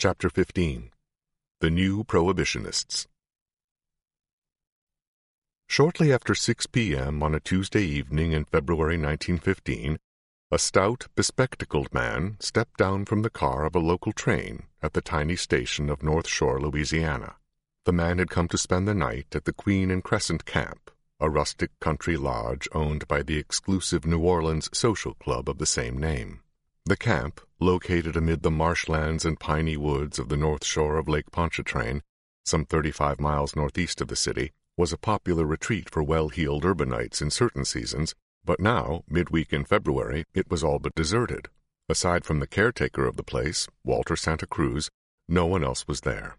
Chapter 15. The New Prohibitionists. Shortly after 6 p.m. on a Tuesday evening in February 1915, a stout, bespectacled man stepped down from the car of a local train at the tiny station of North Shore, Louisiana. The man had come to spend the night at the Queen and Crescent Camp, a rustic country lodge owned by the exclusive New Orleans social club of the same name. The camp, located amid the marshlands and piney woods of the north shore of Lake Pontchartrain, some 35 miles northeast of the city, was a popular retreat for well-heeled urbanites in certain seasons, but now, midweek in February, it was all but deserted. Aside from the caretaker of the place, Walter Santa Cruz, no one else was there.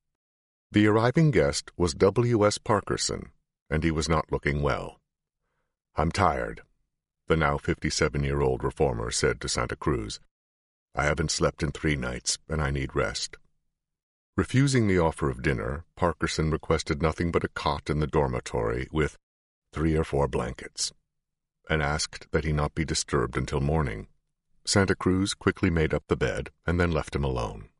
The arriving guest was W.S. Parkerson, and he was not looking well. "I'm tired," the now 57-year-old reformer said to Santa Cruz. "I haven't slept in 3 nights, and I need rest." Refusing the offer of dinner, Parkerson requested nothing but a cot in the dormitory with 3 or 4 blankets, and asked that he not be disturbed until morning. Santa Cruz quickly made up the bed and then left him alone.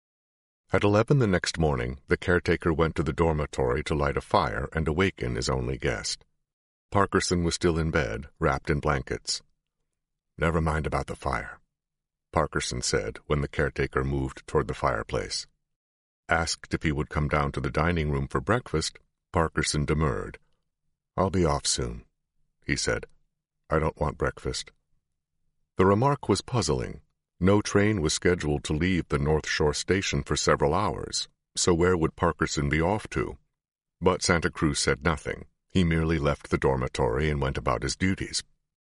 At 11 the next morning, the caretaker went to the dormitory to light a fire and awaken his only guest. Parkerson was still in bed, wrapped in blankets. "Never mind about the fire," Parkerson said when the caretaker moved toward the fireplace. Asked if he would come down to the dining room for breakfast, Parkerson demurred. "I'll be off soon," he said. "I don't want breakfast." The remark was puzzling. No train was scheduled to leave the North Shore station for several hours, so where would Parkerson be off to? But Santa Cruz said nothing. He merely left the dormitory and went about his duties.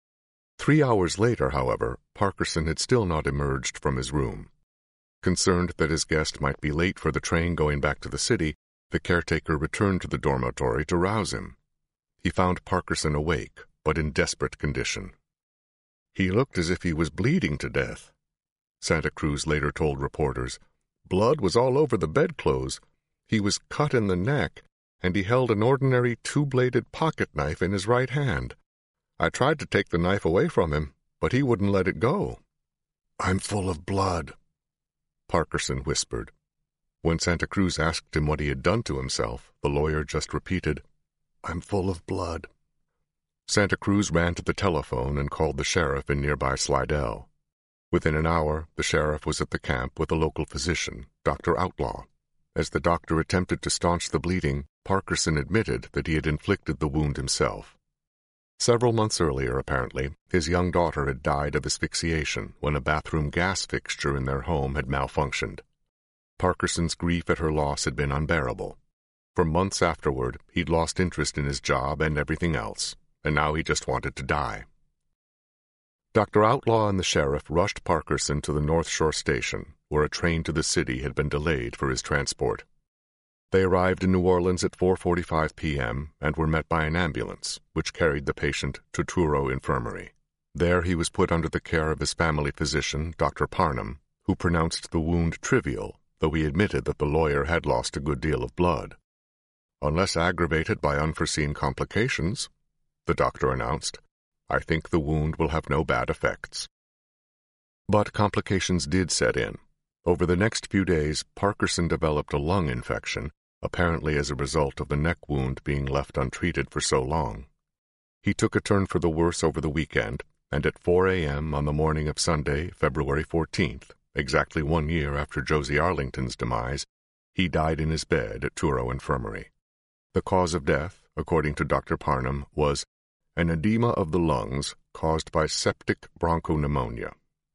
3 hours later, however, Parkerson had still not emerged from his room. Concerned that his guest might be late for the train going back to the city, the caretaker returned to the dormitory to rouse him. He found Parkerson awake, but in desperate condition. "He looked as if he was bleeding to death," Santa Cruz later told reporters. "Blood was all over the bedclothes. He was cut in the neck, and he held an ordinary 2-bladed pocket knife in his right hand. I tried to take the knife away from him, but he wouldn't let it go." "I'm full of blood," Parkerson whispered. When Santa Cruz asked him what he had done to himself, the lawyer just repeated, "I'm full of blood." Santa Cruz ran to the telephone and called the sheriff in nearby Slidell. Within an hour, the sheriff was at the camp with a local physician, Dr. Outlaw. As the doctor attempted to staunch the bleeding, Parkerson admitted that he had inflicted the wound himself. Several months earlier, apparently, his young daughter had died of asphyxiation when a bathroom gas fixture in their home had malfunctioned. Parkerson's grief at her loss had been unbearable. For months afterward, he'd lost interest in his job and everything else, and now he just wanted to die. Dr. Outlaw and the sheriff rushed Parkerson to the North Shore station, where a train to the city had been delayed for his transport. They arrived in New Orleans at 4:45 p.m. and were met by an ambulance, which carried the patient to Truro Infirmary. There he was put under the care of his family physician, Dr. Parnham, who pronounced the wound trivial, though he admitted that the lawyer had lost a good deal of blood. "Unless aggravated by unforeseen complications," the doctor announced, "I think the wound will have no bad effects." But complications did set in. Over the next few days, Parkerson developed a lung infection, apparently as a result of the neck wound being left untreated for so long. He took a turn for the worse over the weekend, and at 4 a.m. on the morning of Sunday, February 14th, exactly 1 year after Josie Arlington's demise, he died in his bed at Truro Infirmary. The cause of death, according to Dr. Parnham, was an edema of the lungs caused by septic bronchopneumonia.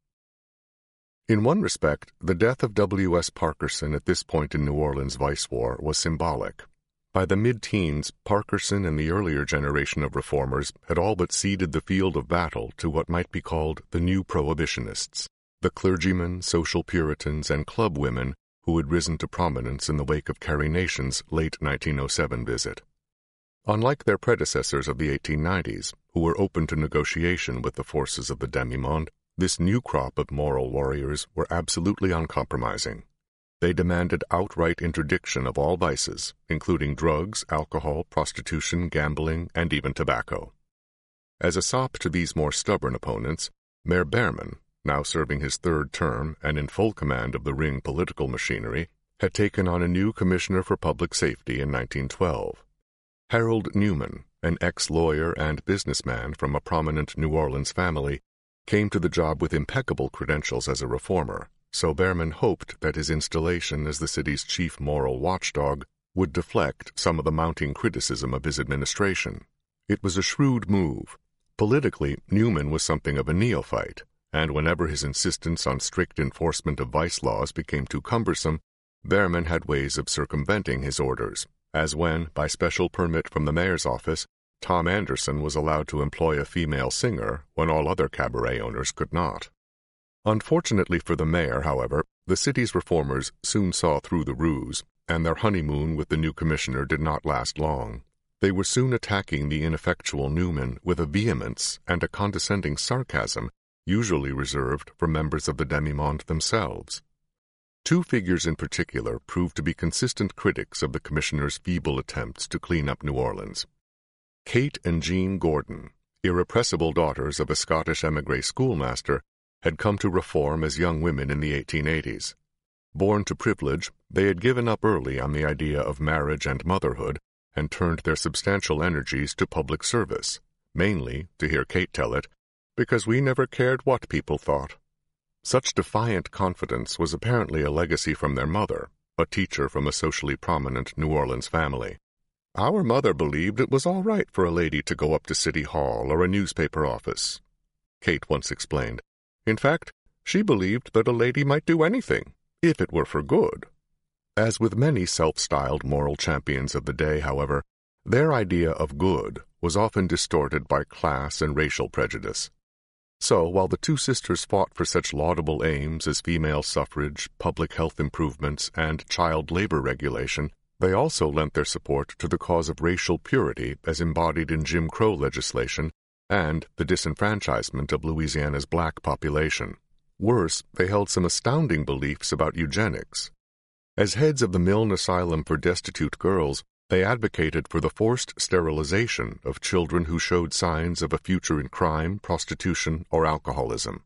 In one respect, the death of W.S. Parkerson at this point in New Orleans' Vice War was symbolic. By the mid-teens, Parkerson and the earlier generation of reformers had all but ceded the field of battle to what might be called the New Prohibitionists, the clergymen, social Puritans, and club women who had risen to prominence in the wake of Carrie Nation's late 1907 visit. Unlike their predecessors of the 1890s, who were open to negotiation with the forces of the demi-monde, this new crop of moral warriors were absolutely uncompromising. They demanded outright interdiction of all vices, including drugs, alcohol, prostitution, gambling, and even tobacco. As a sop to these more stubborn opponents, Mayor Behrman, now serving his third term and in full command of the Ring political machinery, had taken on a new commissioner for public safety in 1912. Harold Newman, an ex-lawyer and businessman from a prominent New Orleans family, came to the job with impeccable credentials as a reformer, so Behrman hoped that his installation as the city's chief moral watchdog would deflect some of the mounting criticism of his administration. It was a shrewd move. Politically, Newman was something of a neophyte, and whenever his insistence on strict enforcement of vice laws became too cumbersome, Behrman had ways of circumventing his orders, as when, by special permit from the mayor's office, Tom Anderson was allowed to employ a female singer when all other cabaret owners could not. Unfortunately for the mayor, however, the city's reformers soon saw through the ruse, and their honeymoon with the new commissioner did not last long. They were soon attacking the ineffectual Newman with a vehemence and a condescending sarcasm usually reserved for members of the demi-monde themselves. Two figures in particular proved to be consistent critics of the commissioner's feeble attempts to clean up New Orleans. Kate and Jean Gordon, irrepressible daughters of a Scottish émigré schoolmaster, had come to reform as young women in the 1880s. Born to privilege, they had given up early on the idea of marriage and motherhood and turned their substantial energies to public service, mainly, to hear Kate tell it, because we never cared what people thought. Such defiant confidence was apparently a legacy from their mother, a teacher from a socially prominent New Orleans family. Our mother believed it was all right for a lady to go up to City Hall or a newspaper office, Kate once explained. In fact, she believed that a lady might do anything, if it were for good. As with many self-styled moral champions of the day, however, their idea of good was often distorted by class and racial prejudice. So, while the two sisters fought for such laudable aims as female suffrage, public health improvements, and child labor regulation, they also lent their support to the cause of racial purity as embodied in Jim Crow legislation and the disenfranchisement of Louisiana's black population. Worse, they held some astounding beliefs about eugenics. As heads of the Milne Asylum for Destitute Girls, they advocated for the forced sterilization of children who showed signs of a future in crime, prostitution, or alcoholism.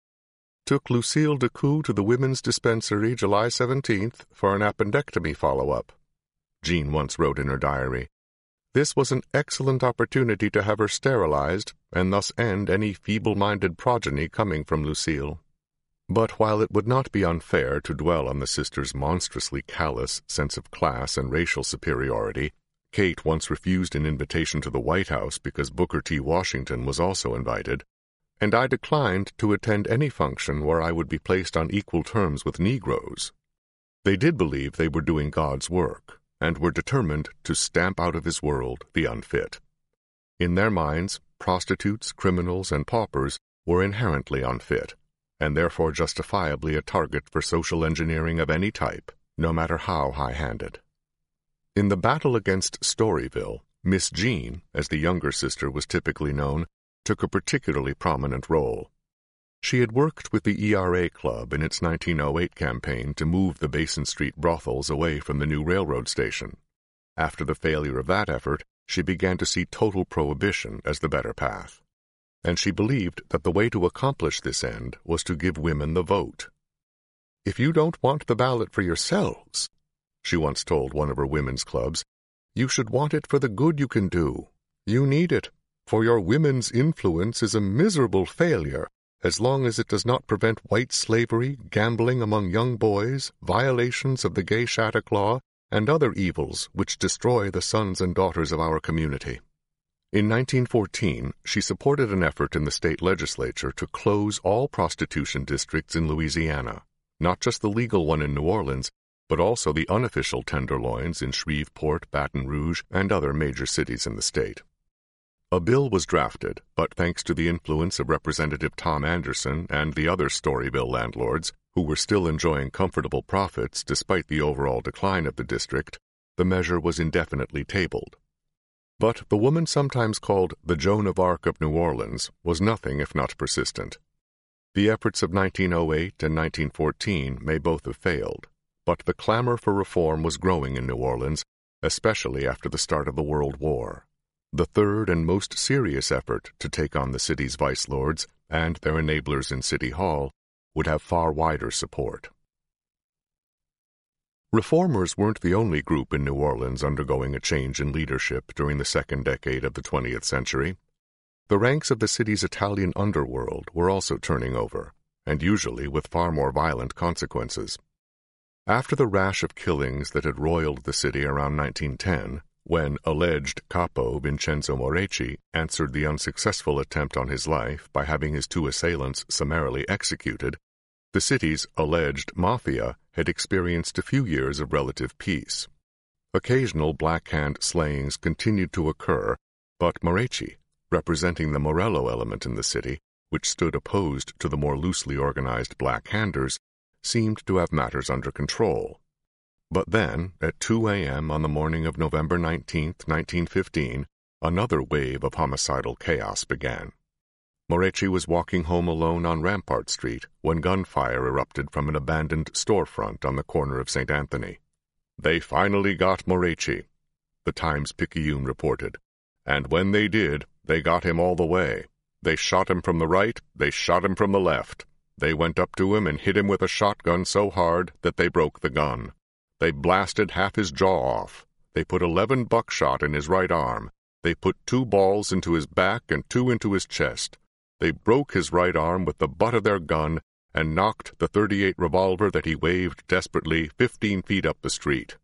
Took Lucille Decoux to the women's dispensary July 17th for an appendectomy follow-up. Jean once wrote in her diary, "This was an excellent opportunity to have her sterilized and thus end any feeble-minded progeny coming from Lucille." But while it would not be unfair to dwell on the sisters' monstrously callous sense of class and racial superiority, Kate once refused an invitation to the White House because Booker T. Washington was also invited, and I declined to attend any function where I would be placed on equal terms with Negroes. They did believe they were doing God's work, and were determined to stamp out of his world the unfit. In their minds, prostitutes, criminals, and paupers were inherently unfit, and therefore justifiably a target for social engineering of any type, no matter how high-handed. In the battle against Storyville, Miss Jean, as the younger sister was typically known, took a particularly prominent role. She had worked with the ERA Club in its 1908 campaign to move the Basin Street brothels away from the new railroad station. After the failure of that effort, she began to see total prohibition as the better path. And she believed that the way to accomplish this end was to give women the vote. "If you don't want the ballot for yourselves," she once told one of her women's clubs, "you should want it for the good you can do. You need it, for your women's influence is a miserable failure as long as it does not prevent white slavery, gambling among young boys, violations of the gay Chautauqua, and other evils which destroy the sons and daughters of our community." In 1914, she supported an effort in the state legislature to close all prostitution districts in Louisiana, not just the legal one in New Orleans, but also the unofficial tenderloins in Shreveport, Baton Rouge, and other major cities in the state. A bill was drafted, but thanks to the influence of Representative Tom Anderson and the other Storyville landlords, who were still enjoying comfortable profits despite the overall decline of the district, the measure was indefinitely tabled. But the woman sometimes called the Joan of Arc of New Orleans was nothing if not persistent. The efforts of 1908 and 1914 may both have failed, but the clamor for reform was growing in New Orleans, especially after the start of the World War. the third and most serious effort to take on the city's vice lords and their enablers in City Hall, would have far wider support. Reformers weren't the only group in New Orleans undergoing a change in leadership during the second decade of the 20th century. The ranks of the city's Italian underworld were also turning over, and usually with far more violent consequences. After the rash of killings that had roiled the city around 1910, when alleged capo Vincenzo Morecci answered the unsuccessful attempt on his life by having his two assailants summarily executed, the city's alleged mafia had experienced a few years of relative peace. Occasional Black Hand slayings continued to occur, but Morecci, representing the Morello element in the city, which stood opposed to the more loosely organized Black Handers, seemed to have matters under control. But then, at 2 a.m. on the morning of November 19, 1915, another wave of homicidal chaos began. Morecci was walking home alone on Rampart Street when gunfire erupted from an abandoned storefront on the corner of St. Anthony. "They finally got Morecci," the Times-Picayune reported. "And when they did, they got him all the way. They shot him from the right, they shot him from the left. They went up to him and hit him with a shotgun so hard that they broke the gun. They blasted half his jaw off. They put 11 buckshot in his right arm. They put 2 balls into his back and 2 into his chest. They broke his right arm with the butt of their gun and knocked the .38 revolver that he waved desperately 15 feet up the street."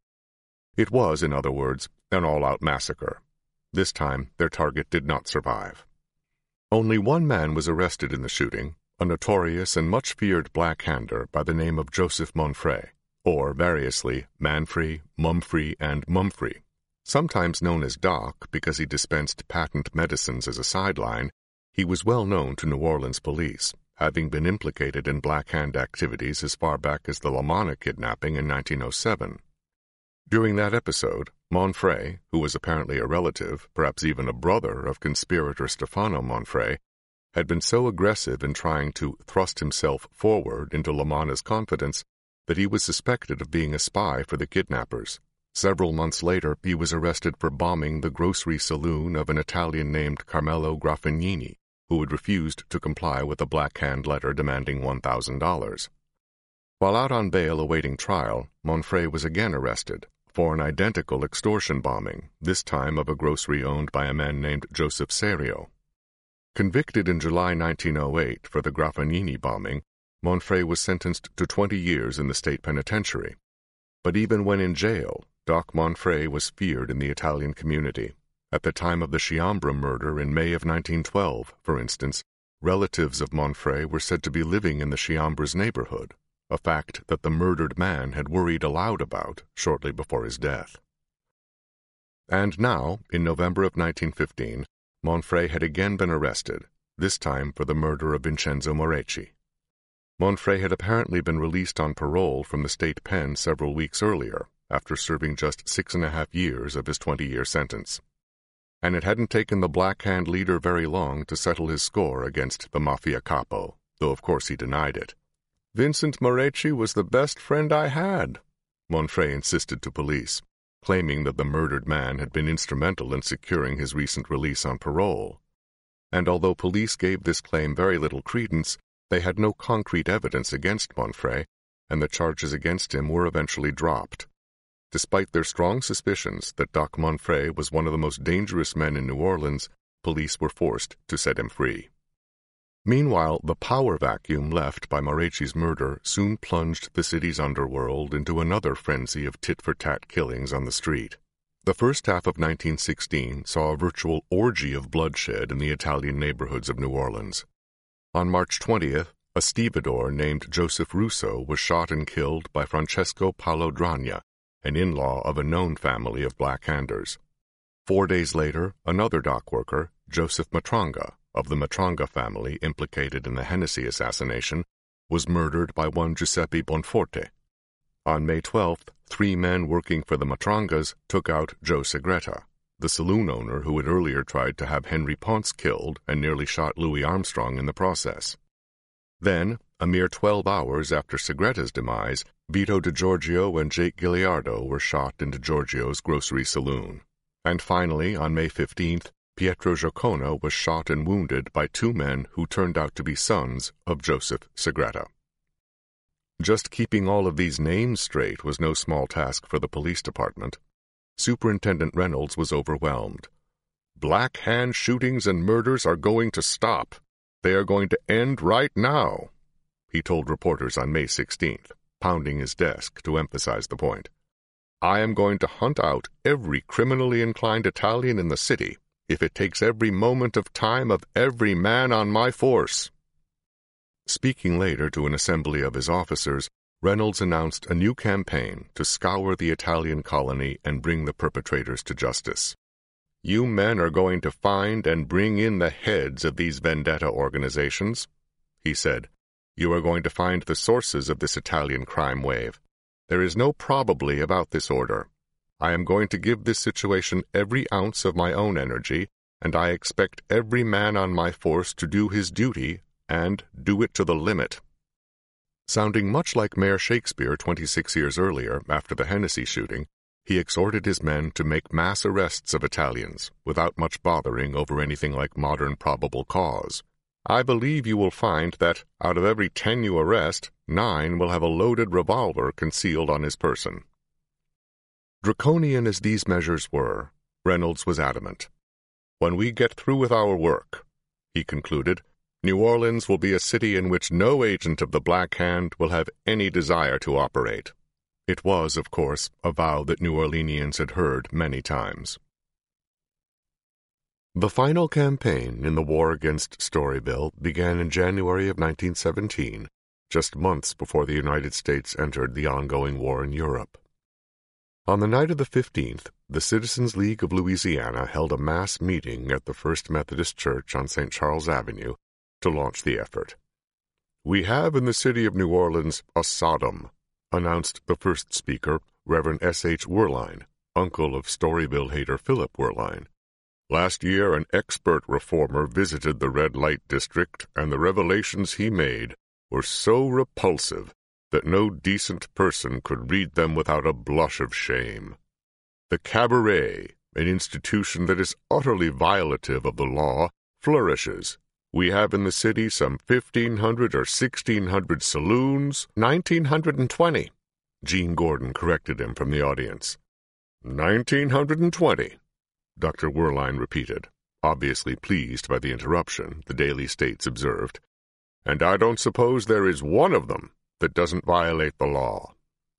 It was, in other words, an all-out massacre. This time, their target did not survive. Only one man was arrested in the shooting, a notorious and much-feared Black-Hander by the name of Joseph Monfrey, or variously Manfrey, Mumfrey, and Mumfrey. Sometimes known as Doc because he dispensed patent medicines as a sideline, he was well known to New Orleans police, having been implicated in Black Hand activities as far back as the Lamanna kidnapping in 1907. During that episode, Monfrey, who was apparently a relative, perhaps even a brother of conspirator Stefano Monfrey, had been so aggressive in trying to thrust himself forward into Lamanna's confidence that he was suspected of being a spy for the kidnappers. Several months later, he was arrested for bombing the grocery saloon of an Italian named Carmelo Graffagnini, who had refused to comply with a Black Hand letter demanding $1,000. While out on bail awaiting trial, Monfrey was again arrested for an identical extortion bombing, this time of a grocery owned by a man named Joseph Serio. Convicted in July 1908 for the Graffagnini bombing, Monfrey was sentenced to 20 years in the state penitentiary. But even when in jail, Doc Monfrey was feared in the Italian community. At the time of the Chiambra murder in May of 1912, for instance, relatives of Monfrey were said to be living in the Chiambra's neighborhood, a fact that the murdered man had worried aloud about shortly before his death. And now, in November of 1915, Monfrey had again been arrested, this time for the murder of Vincenzo Morecci. Monfrey had apparently been released on parole from the state pen several weeks earlier, after serving just 6.5 years of his 20-year sentence. And it hadn't taken the Black Hand leader very long to settle his score against the Mafia capo, though of course he denied it. "Vincent Morecci was the best friend I had," Monfrey insisted to police, claiming that the murdered man had been instrumental in securing his recent release on parole. And although police gave this claim very little credence, they had no concrete evidence against Monfrey, and the charges against him were eventually dropped. Despite their strong suspicions that Doc Monfrey was one of the most dangerous men in New Orleans, police were forced to set him free. Meanwhile, the power vacuum left by Morecci's murder soon plunged the city's underworld into another frenzy of tit-for-tat killings on the street. The first half of 1916 saw a virtual orgy of bloodshed in the Italian neighborhoods of New Orleans. On March 20th, a stevedore named Joseph Russo was shot and killed by Francesco Paolo Dragna, an in-law of a known family of Black Handers. 4 days later, another dock worker, Joseph Matranga, of the Matranga family implicated in the Hennessy assassination, was murdered by one Giuseppe Bonforte. On May 12th, 3 men working for the Matrangas took out Joe Segreta, the saloon owner who had earlier tried to have Henry Ponce killed and nearly shot Louis Armstrong in the process. Then, a mere 12 hours after Segreta's demise, Vito DiGiorgio and Jake Giliardo were shot in DiGiorgio's grocery saloon. And finally, on May 15th, Pietro Giacono was shot and wounded by two men who turned out to be sons of Joseph Segreta. Just keeping all of these names straight was no small task for the police department. Superintendent Reynolds was overwhelmed. "Black Hand shootings and murders are going to stop. They are going to end right now," he told reporters on May 16th, pounding his desk to emphasize the point. "I am going to hunt out every criminally inclined Italian in the city, if it takes every moment of time of every man on my force." Speaking later to an assembly of his officers, Reynolds announced a new campaign to scour the Italian colony and bring the perpetrators to justice. "You men are going to find and bring in the heads of these vendetta organizations," he said. "You are going to find the sources of this Italian crime wave. There is no probably about this order. I am going to give this situation every ounce of my own energy, and I expect every man on my force to do his duty and do it to the limit." Sounding much like Mayor Shakespeare 26 years earlier after the Hennessy shooting, he exhorted his men to make mass arrests of Italians without much bothering over anything like modern probable cause. "I believe you will find that out of every 10 you arrest, 9 will have a loaded revolver concealed on his person." Draconian as these measures were, Reynolds was adamant. "When we get through with our work," he concluded, "New Orleans will be a city in which no agent of the Black Hand will have any desire to operate." It was, of course, a vow that New Orleanians had heard many times. The final campaign in the war against Storyville began in January of 1917, just months before the United States entered the ongoing war in Europe. On the night of the 15th, the Citizens League of Louisiana held a mass meeting at the First Methodist Church on St. Charles Avenue to launch the effort. "We have in the city of New Orleans a Sodom," announced the first speaker, Reverend S.H. Wehrlein, uncle of Storyville hater Philip Wehrlein. "Last year an expert reformer visited the red light district, and the revelations he made were so repulsive that no decent person could read them without a blush of shame. The cabaret, an institution that is utterly violative of the law, flourishes. We have in the city some 1,500 or 1,600 saloons." 1,920, Gene Gordon corrected him from the audience. 1,920, Dr. Wehrlein repeated, obviously pleased by the interruption, the Daily States observed. "And I don't suppose there is one of them that doesn't violate the law."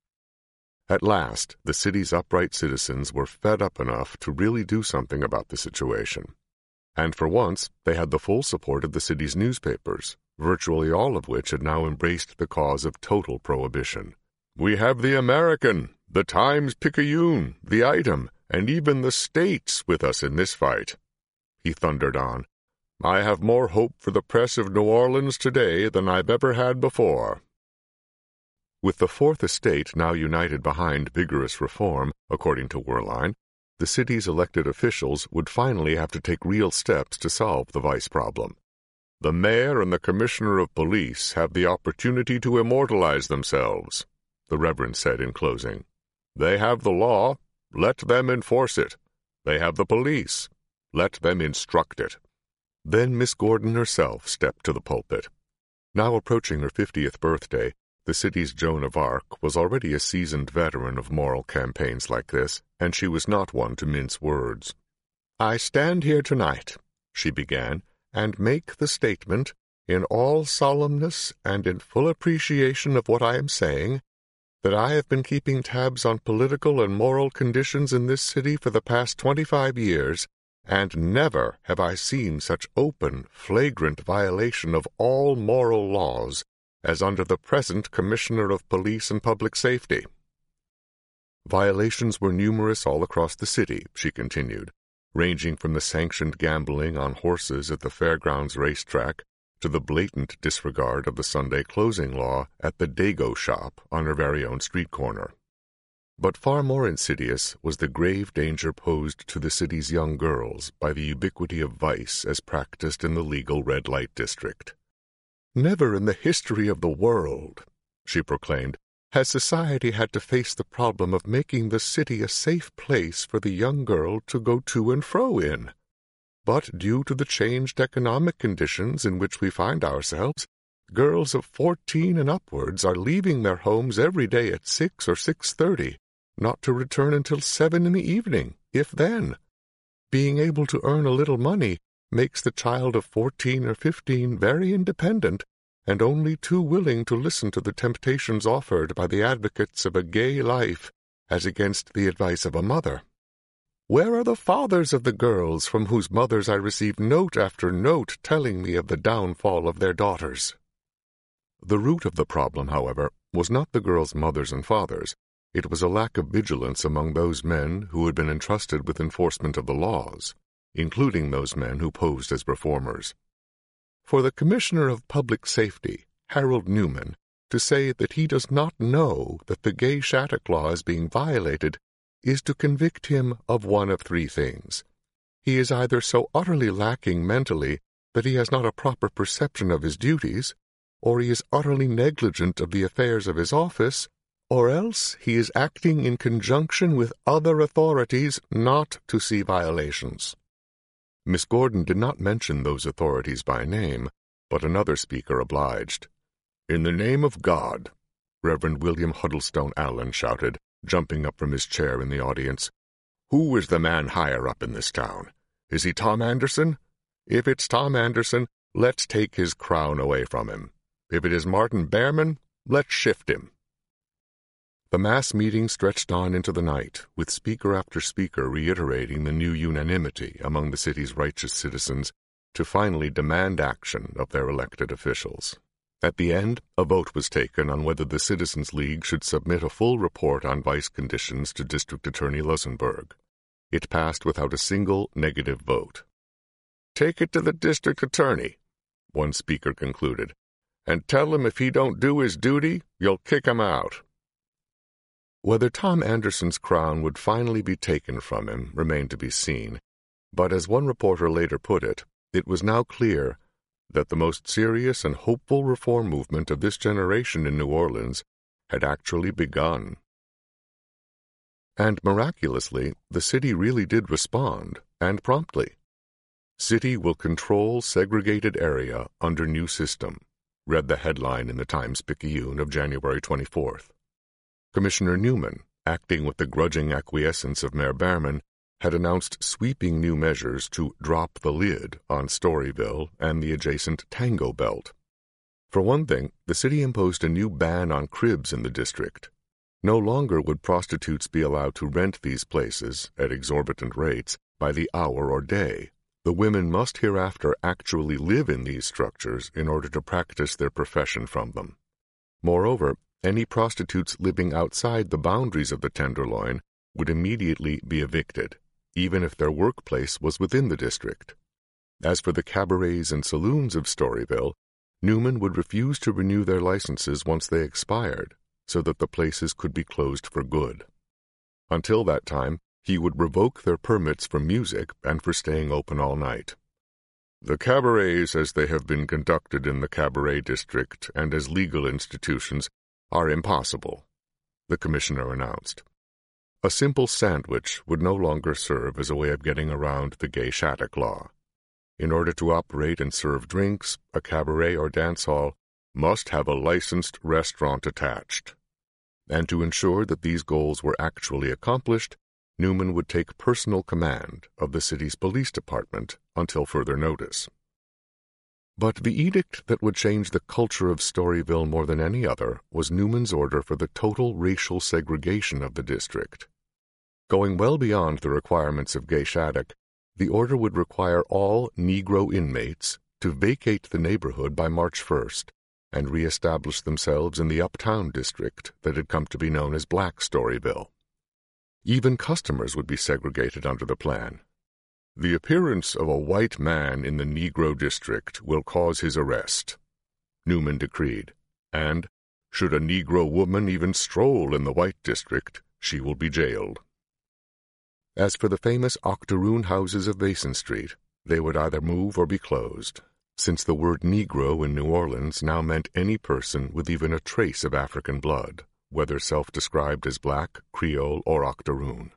At last, the city's upright citizens were fed up enough to really do something about the situation. And for once, they had the full support of the city's newspapers, virtually all of which had now embraced the cause of total prohibition. "We have the American, the Times-Picayune, the Item, and even the States with us in this fight," he thundered on. "I have more hope for the press of New Orleans today than I've ever had before." With the Fourth Estate now united behind vigorous reform, according to Wehrlein, the city's elected officials would finally have to take real steps to solve the vice problem. "The mayor and the commissioner of police have the opportunity to immortalize themselves," the Reverend said in closing. "They have the law. Let them enforce it. They have the police. Let them instruct it." Then Miss Gordon herself stepped to the pulpit. Now approaching her 50th birthday, the city's Joan of Arc was already a seasoned veteran of moral campaigns like this, and she was not one to mince words. "I stand here tonight," she began, "and make the statement, in all solemnness and in full appreciation of what I am saying, that I have been keeping tabs on political and moral conditions in this city for the past 25 years, and never have I seen such open, flagrant violation of all moral laws as under the present Commissioner of Police and Public Safety." Violations were numerous all across the city, she continued, ranging from the sanctioned gambling on horses at the fairgrounds racetrack to the blatant disregard of the Sunday closing law at the Dago shop on her very own street corner. But far more insidious was the grave danger posed to the city's young girls by the ubiquity of vice as practiced in the legal red light district. "Never in the history of the world," she proclaimed, has society had to face the problem of making the city a safe place for the young girl to go to and fro in. But due to the changed economic conditions in which we find ourselves, girls of 14 and upwards are leaving their homes every day at 6 or 6:30, not to return until 7 in the evening, if then. Being able to earn a little money makes the child of 14 or 15 very independent, and only too willing to listen to the temptations offered by the advocates of a gay life as against the advice of a mother. Where are the fathers of the girls from whose mothers I received note after note telling me of the downfall of their daughters? The root of the problem, however, was not the girls' mothers and fathers. It was a lack of vigilance among those men who had been entrusted with enforcement of the laws, including those men who posed as reformers. For the Commissioner of Public Safety, Harold Newman, to say that he does not know that the Gay Shattuck law is being violated is to convict him of one of three things. He is either so utterly lacking mentally that he has not a proper perception of his duties, or he is utterly negligent of the affairs of his office, or else he is acting in conjunction with other authorities not to see violations. Miss Gordon did not mention those authorities by name, but another speaker obliged. "In the name of God," Reverend William Huddlestone Allen shouted, jumping up from his chair in the audience. "Who is the man higher up in this town? Is he Tom Anderson? If it's Tom Anderson, let's take his crown away from him. If it is Martin Behrman, let's shift him." The mass meeting stretched on into the night, with speaker after speaker reiterating the new unanimity among the city's righteous citizens to finally demand action of their elected officials. At the end, a vote was taken on whether the Citizens League should submit a full report on vice conditions to District Attorney Lusenberg. It passed without a single negative vote. "Take it to the District Attorney," one speaker concluded, "and tell him if he don't do his duty, you'll kick him out." Whether Tom Anderson's crown would finally be taken from him remained to be seen, but as one reporter later put it, it was now clear that the most serious and hopeful reform movement of this generation in New Orleans had actually begun. And miraculously, the city really did respond, and promptly. "City will control segregated area under new system," read the headline in the Times-Picayune of January 24th. Commissioner Newman, acting with the grudging acquiescence of Mayor Behrman, had announced sweeping new measures to drop the lid on Storyville and the adjacent Tango Belt. For one thing, the city imposed a new ban on cribs in the district. No longer would prostitutes be allowed to rent these places, at exorbitant rates, by the hour or day. The women must hereafter actually live in these structures in order to practice their profession from them. Moreover, any prostitutes living outside the boundaries of the Tenderloin would immediately be evicted, even if their workplace was within the district. As for the cabarets and saloons of Storyville, Newman would refuse to renew their licenses once they expired, so that the places could be closed for good. Until that time, he would revoke their permits for music and for staying open all night. "The cabarets, as they have been conducted in the cabaret district and as legal institutions, are impossible," the commissioner announced. A simple sandwich would no longer serve as a way of getting around the Gay Shattuck law. In order to operate and serve drinks, a cabaret or dance hall must have a licensed restaurant attached. And to ensure that these goals were actually accomplished, Newman would take personal command of the city's police department until further notice. But the edict that would change the culture of Storyville more than any other was Newman's order for the total racial segregation of the district. Going well beyond the requirements of Gay Shattuck, the order would require all Negro inmates to vacate the neighborhood by March 1st and reestablish themselves in the uptown district that had come to be known as Black Storyville. Even customers would be segregated under the plan. "The appearance of a white man in the Negro district will cause his arrest," Newman decreed, and, should a Negro woman even stroll in the white district, she will be jailed. As for the famous octoroon houses of Basin Street, they would either move or be closed, since the word Negro in New Orleans now meant any person with even a trace of African blood, whether self-described as black, Creole, or octoroon.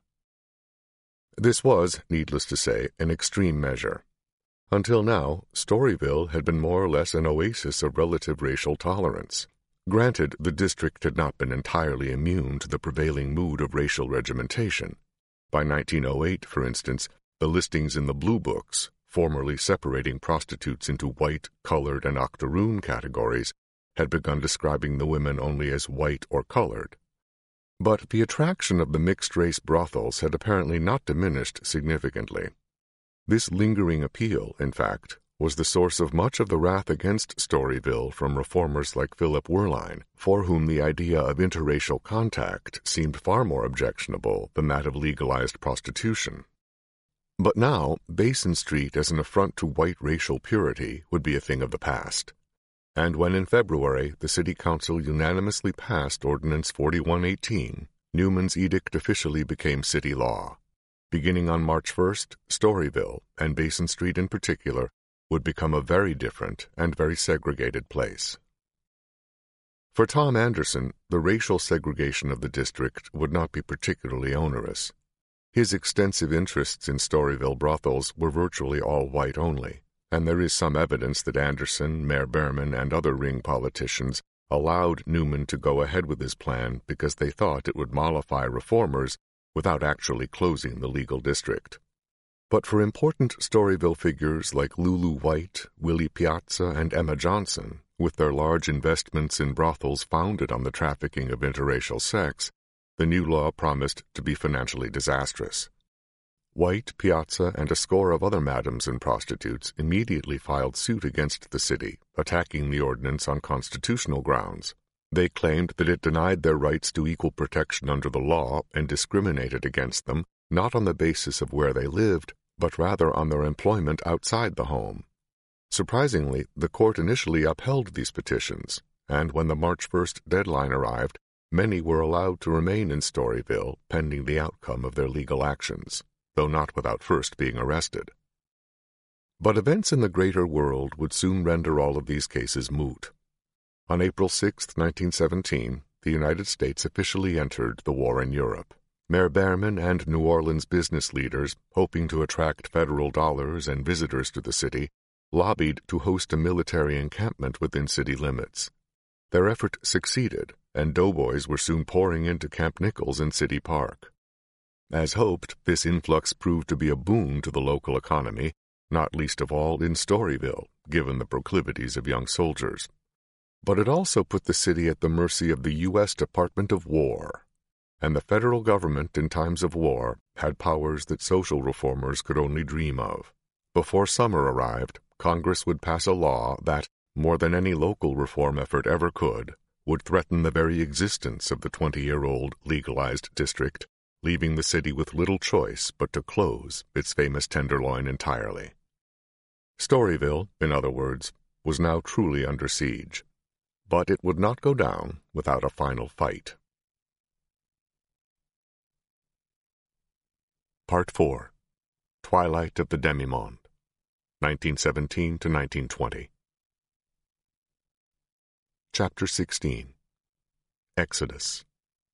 This was, needless to say, an extreme measure. Until now, Storyville had been more or less an oasis of relative racial tolerance. Granted, the district had not been entirely immune to the prevailing mood of racial regimentation. By 1908, for instance, the listings in the Blue Books, formerly separating prostitutes into white, colored, and octoroon categories, had begun describing the women only as white or colored. But the attraction of the mixed-race brothels had apparently not diminished significantly. This lingering appeal, in fact, was the source of much of the wrath against Storyville from reformers like Philip Werlein, for whom the idea of interracial contact seemed far more objectionable than that of legalized prostitution. But now, Basin Street as an affront to white racial purity would be a thing of the past. And when in February the City Council unanimously passed Ordinance 4118, Newman's edict officially became city law. Beginning on March 1st, Storyville, and Basin Street in particular, would become a very different and very segregated place. For Tom Anderson, the racial segregation of the district would not be particularly onerous. His extensive interests in Storyville brothels were virtually all white only, and there is some evidence that Anderson, Mayor Behrman, and other ring politicians allowed Newman to go ahead with his plan because they thought it would mollify reformers without actually closing the legal district. But for important Storyville figures like Lulu White, Willie Piazza, and Emma Johnson, with their large investments in brothels founded on the trafficking of interracial sex, the new law promised to be financially disastrous. White, Piazza, and a score of other madams and prostitutes immediately filed suit against the city, attacking the ordinance on constitutional grounds. They claimed that it denied their rights to equal protection under the law and discriminated against them, not on the basis of where they lived, but rather on their employment outside the home. Surprisingly, the court initially upheld these petitions, and when the March 1st deadline arrived, many were allowed to remain in Storyville pending the outcome of their legal actions, though not without first being arrested. But events in the greater world would soon render all of these cases moot. On April 6, 1917, the United States officially entered the war in Europe. Mayor Behrman and New Orleans business leaders, hoping to attract federal dollars and visitors to the city, lobbied to host a military encampment within city limits. Their effort succeeded, and doughboys were soon pouring into Camp Nichols in City Park. As hoped, this influx proved to be a boon to the local economy, not least of all in Storyville, given the proclivities of young soldiers. But it also put the city at the mercy of the U.S. Department of War, and the federal government in times of war had powers that social reformers could only dream of. Before summer arrived, Congress would pass a law that, more than any local reform effort ever could, would threaten the very existence of the 20-year-old legalized district, leaving the city with little choice but to close its famous Tenderloin entirely. Storyville, in other words, was now truly under siege. But it would not go down without a final fight. Part 4. Twilight of the Demimonde, 1917 to 1920. Chapter 16. Exodus.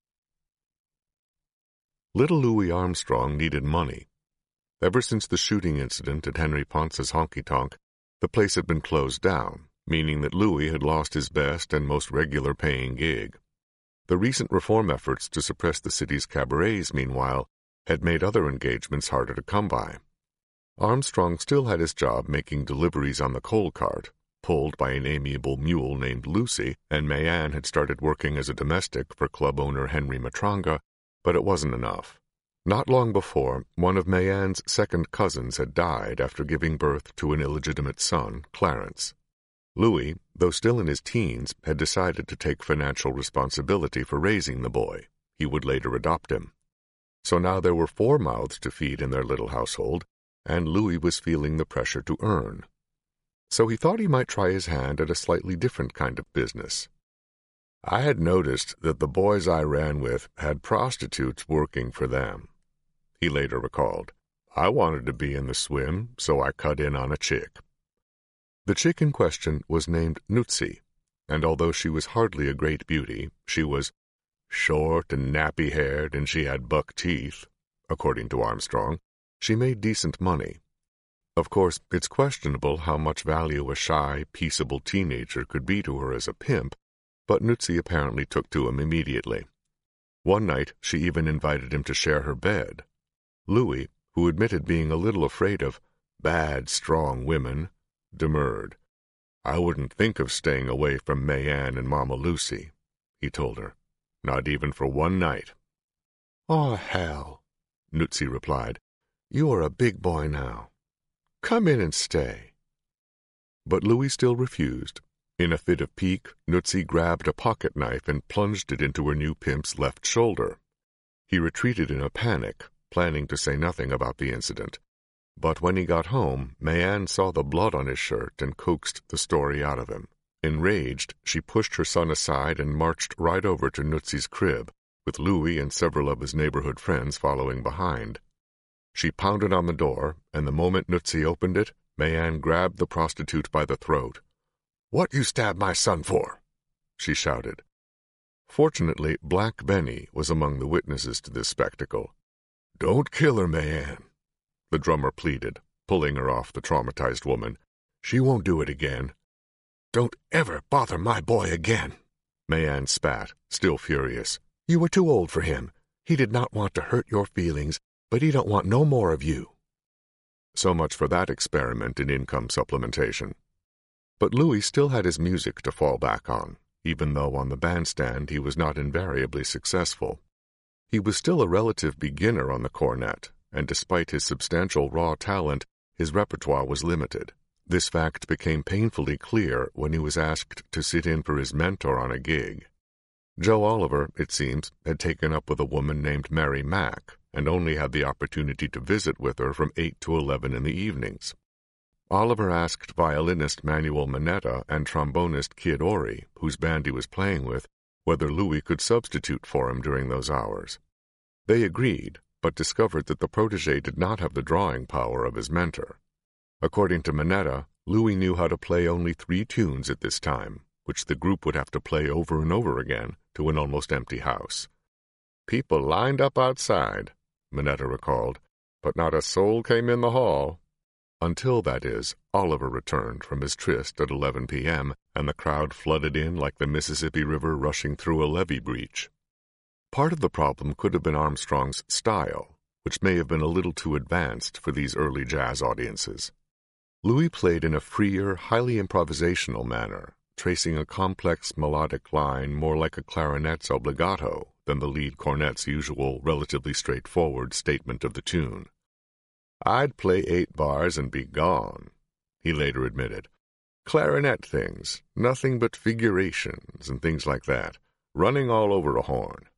Little Louis Armstrong needed money. Ever since the shooting incident at Henry Ponce's honky-tonk, the place had been closed down, meaning that Louis had lost his best and most regular paying gig. The recent reform efforts to suppress the city's cabarets, meanwhile, had made other engagements harder to come by. Armstrong still had his job making deliveries on the coal cart, pulled by an amiable mule named Lucy, and Mayanne had started working as a domestic for club owner Henry Matranga, but it wasn't enough. Not long before, one of Mayanne's second cousins had died after giving birth to an illegitimate son, Clarence. Louis, though still in his teens, had decided to take financial responsibility for raising the boy. He would later adopt him. So now there were 4 mouths to feed in their little household, and Louis was feeling the pressure to earn. So he thought he might try his hand at a slightly different kind of business. I had noticed that the boys I ran with had prostitutes working for them, he later recalled. I wanted to be in the swim, so I cut in on a chick. The chick in question was named Nutsi, and although she was hardly a great beauty, she was Short and nappy-haired, and she had buck teeth. According to Armstrong, she made decent money. Of course, it's questionable how much value a shy, peaceable teenager could be to her as a pimp, but Nutsi apparently took to him immediately. One night, she even invited him to share her bed. Louis, who admitted being a little afraid of bad, strong women, demurred. "I wouldn't think of staying away from Mayanne and Mama Lucy," he told her. "Not even for one night." "Oh, hell," Nutsi replied. "You are a big boy now. Come in and stay." But Louis still refused. In a fit of pique, Nutsi grabbed a pocket knife and plunged it into her new pimp's left shoulder. He retreated in a panic, planning to say nothing about the incident. But when he got home, Mayanne saw the blood on his shirt and coaxed the story out of him. Enraged, she pushed her son aside and marched right over to Nutsi's crib, with Louis and several of his neighborhood friends following behind. She pounded on the door, and the moment Nutsi opened it, Mayanne grabbed the prostitute by the throat. "What you stabbed my son for?" she shouted. Fortunately, Black Benny was among the witnesses to this spectacle. "Don't kill her, Mayanne," the drummer pleaded, pulling her off the traumatized woman. "She won't do it again." "Don't ever bother my boy again," Mayanne spat, still furious. "You were too old for him. He did not want to hurt your feelings, but he don't want no more of you." So much for that experiment in income supplementation. But Louis still had his music to fall back on, even though on the bandstand he was not invariably successful. He was still a relative beginner on the cornet, and despite his substantial raw talent, his repertoire was limited. This fact became painfully clear when he was asked to sit in for his mentor on a gig. Joe Oliver, it seems, had taken up with a woman named Mary Mack, and only had the opportunity to visit with her from 8 to 11 in the evenings. Oliver asked violinist Manuel Manetta and trombonist Kid Ory, whose band he was playing with, whether Louis could substitute for him during those hours. They agreed, but discovered that the protégé did not have the drawing power of his mentor. According to Manetta, Louis knew how to play only 3 tunes at this time, which the group would have to play over and over again to an almost empty house. "People lined up outside," Manetta recalled, "but not a soul came in the hall." Until, that is, Oliver returned from his tryst at 11 p.m., and the crowd flooded in like the Mississippi River rushing through a levee breach. Part of the problem could have been Armstrong's style, which may have been a little too advanced for these early jazz audiences. Louis played in a freer, highly improvisational manner, tracing a complex melodic line more like a clarinet's obbligato than the lead cornet's usual, relatively straightforward statement of the tune. "I'd play 8 bars and be gone," he later admitted. "Clarinet things, nothing but figurations and things like that, running all over a horn."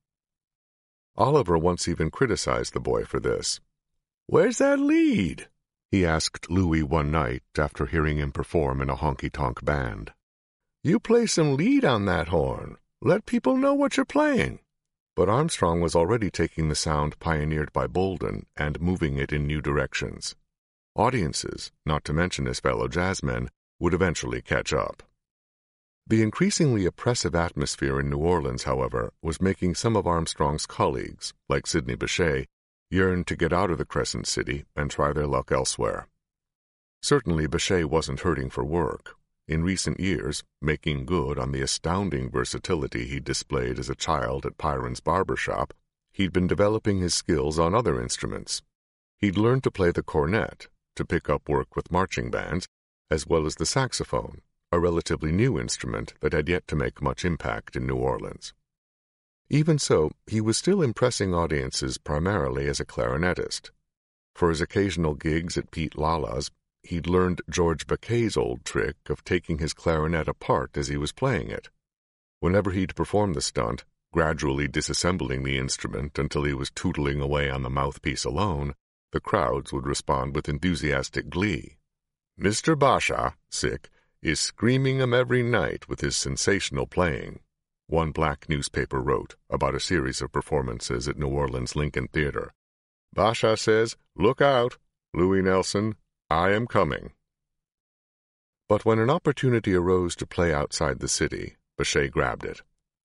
Oliver once even criticized the boy for this. "Where's that lead?" he asked Louis one night after hearing him perform in a honky-tonk band. "You play some lead on that horn. Let people know what you're playing." But Armstrong was already taking the sound pioneered by Bolden and moving it in new directions. Audiences, not to mention his fellow jazzmen, would eventually catch up. The increasingly oppressive atmosphere in New Orleans, however, was making some of Armstrong's colleagues, like Sidney Bechet, yearn to get out of the Crescent City and try their luck elsewhere. Certainly Bechet wasn't hurting for work. In recent years, making good on the astounding versatility he'd displayed as a child at Pyron's barber shop, he'd been developing his skills on other instruments. He'd learned to play the cornet, to pick up work with marching bands, as well as the saxophone, a relatively new instrument that had yet to make much impact in New Orleans. Even so, he was still impressing audiences primarily as a clarinetist. For his occasional gigs at Pete Lala's, he'd learned George Bakay's old trick of taking his clarinet apart as he was playing it. Whenever he'd perform the stunt, gradually disassembling the instrument until he was tootling away on the mouthpiece alone, the crowds would respond with enthusiastic glee. "Mr. Basha, is screaming 'em every night with his sensational playing," one black newspaper wrote about a series of performances at New Orleans' Lincoln Theater. "Basha says, 'Look out, Louis Nelson, I am coming.'" But when an opportunity arose to play outside the city, Bechet grabbed it.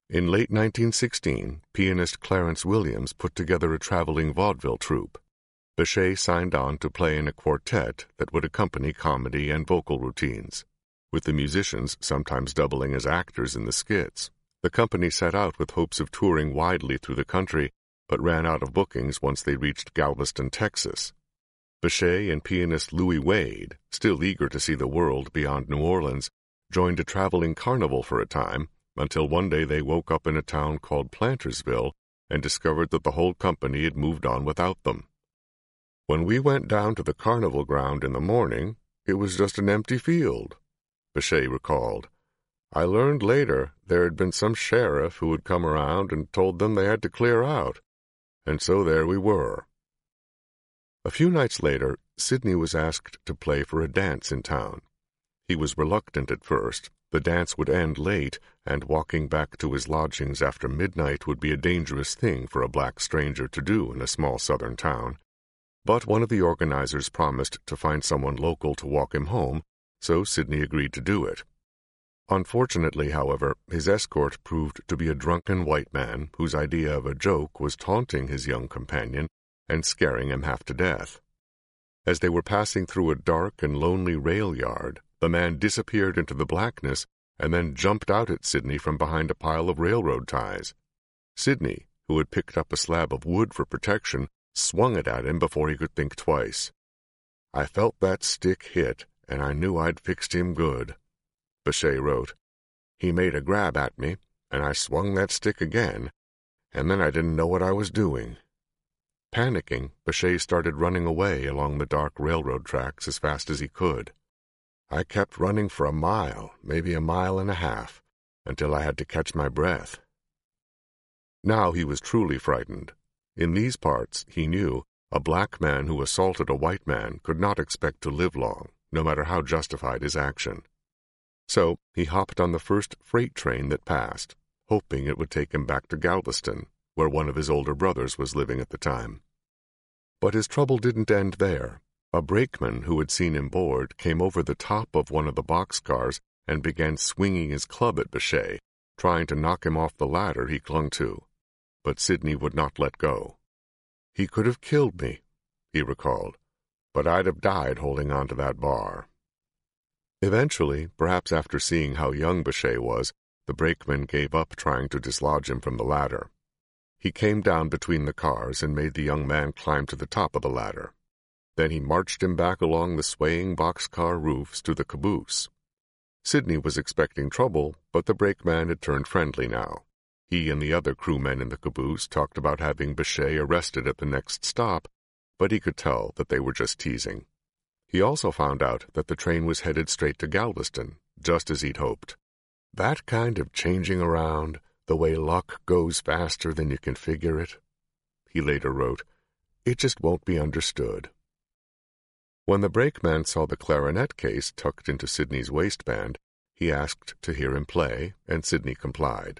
In late 1916, pianist Clarence Williams put together a traveling vaudeville troupe. Bechet signed on to play in a quartet that would accompany comedy and vocal routines, with the musicians sometimes doubling as actors in the skits. The company set out with hopes of touring widely through the country, but ran out of bookings once they reached Galveston, Texas. Bechet and pianist Louis Wade, still eager to see the world beyond New Orleans, joined a traveling carnival for a time, until one day they woke up in a town called Plantersville and discovered that the whole company had moved on without them. "When we went down to the carnival ground in the morning, it was just an empty field," Bechet recalled. "I learned later there had been some sheriff who had come around and told them they had to clear out, and so there we were." A few nights later, Sidney was asked to play for a dance in town. He was reluctant at first. The dance would end late, and walking back to his lodgings after midnight would be a dangerous thing for a black stranger to do in a small southern town. But one of the organizers promised to find someone local to walk him home, so Sidney agreed to do it. Unfortunately, however, his escort proved to be a drunken white man whose idea of a joke was taunting his young companion and scaring him half to death. As they were passing through a dark and lonely rail yard, the man disappeared into the blackness and then jumped out at Sidney from behind a pile of railroad ties. Sidney, who had picked up a slab of wood for protection, swung it at him before he could think twice. "I felt that stick hit, and I knew I'd fixed him good," Bechet wrote. "He made a grab at me, and I swung that stick again, and then I didn't know what I was doing." Panicking, Bechet started running away along the dark railroad tracks as fast as he could. "I kept running for a mile, maybe a mile and a half, until I had to catch my breath." Now he was truly frightened. In these parts, he knew, a black man who assaulted a white man could not expect to live long, no matter how justified his action. So he hopped on the first freight train that passed, hoping it would take him back to Galveston, where one of his older brothers was living at the time. But his trouble didn't end there. A brakeman who had seen him board came over the top of one of the boxcars and began swinging his club at Bechet, trying to knock him off the ladder he clung to. But Sidney would not let go. "He could have killed me," he recalled, "but I'd have died holding on to that bar." Eventually, perhaps after seeing how young Bechet was, the brakeman gave up trying to dislodge him from the ladder. He came down between the cars and made the young man climb to the top of the ladder. Then he marched him back along the swaying boxcar roofs to the caboose. Sidney was expecting trouble, but the brakeman had turned friendly now. He and the other crewmen in the caboose talked about having Bechet arrested at the next stop, but he could tell that they were just teasing. He also found out that the train was headed straight to Galveston, just as he'd hoped. "That kind of changing around, the way luck goes faster than you can figure it," he later wrote, "it just won't be understood." When the brakeman saw the clarinet case tucked into Sidney's waistband, he asked to hear him play, and Sidney complied.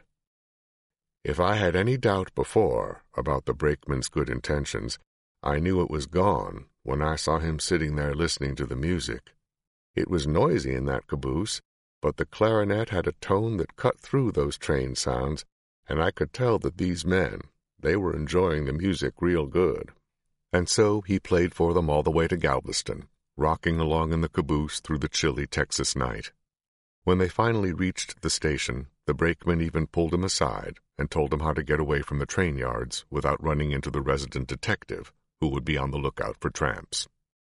"If I had any doubt before about the brakeman's good intentions, I knew it was gone when I saw him sitting there listening to the music. It was noisy in that caboose, but the clarinet had a tone that cut through those train sounds, and I could tell that these men, they were enjoying the music real good." And so he played for them all the way to Galveston, rocking along in the caboose through the chilly Texas night. When they finally reached the station, the brakeman even pulled him aside and told him how to get away from the train yards without running into the resident detective, who would be on the lookout for tramps.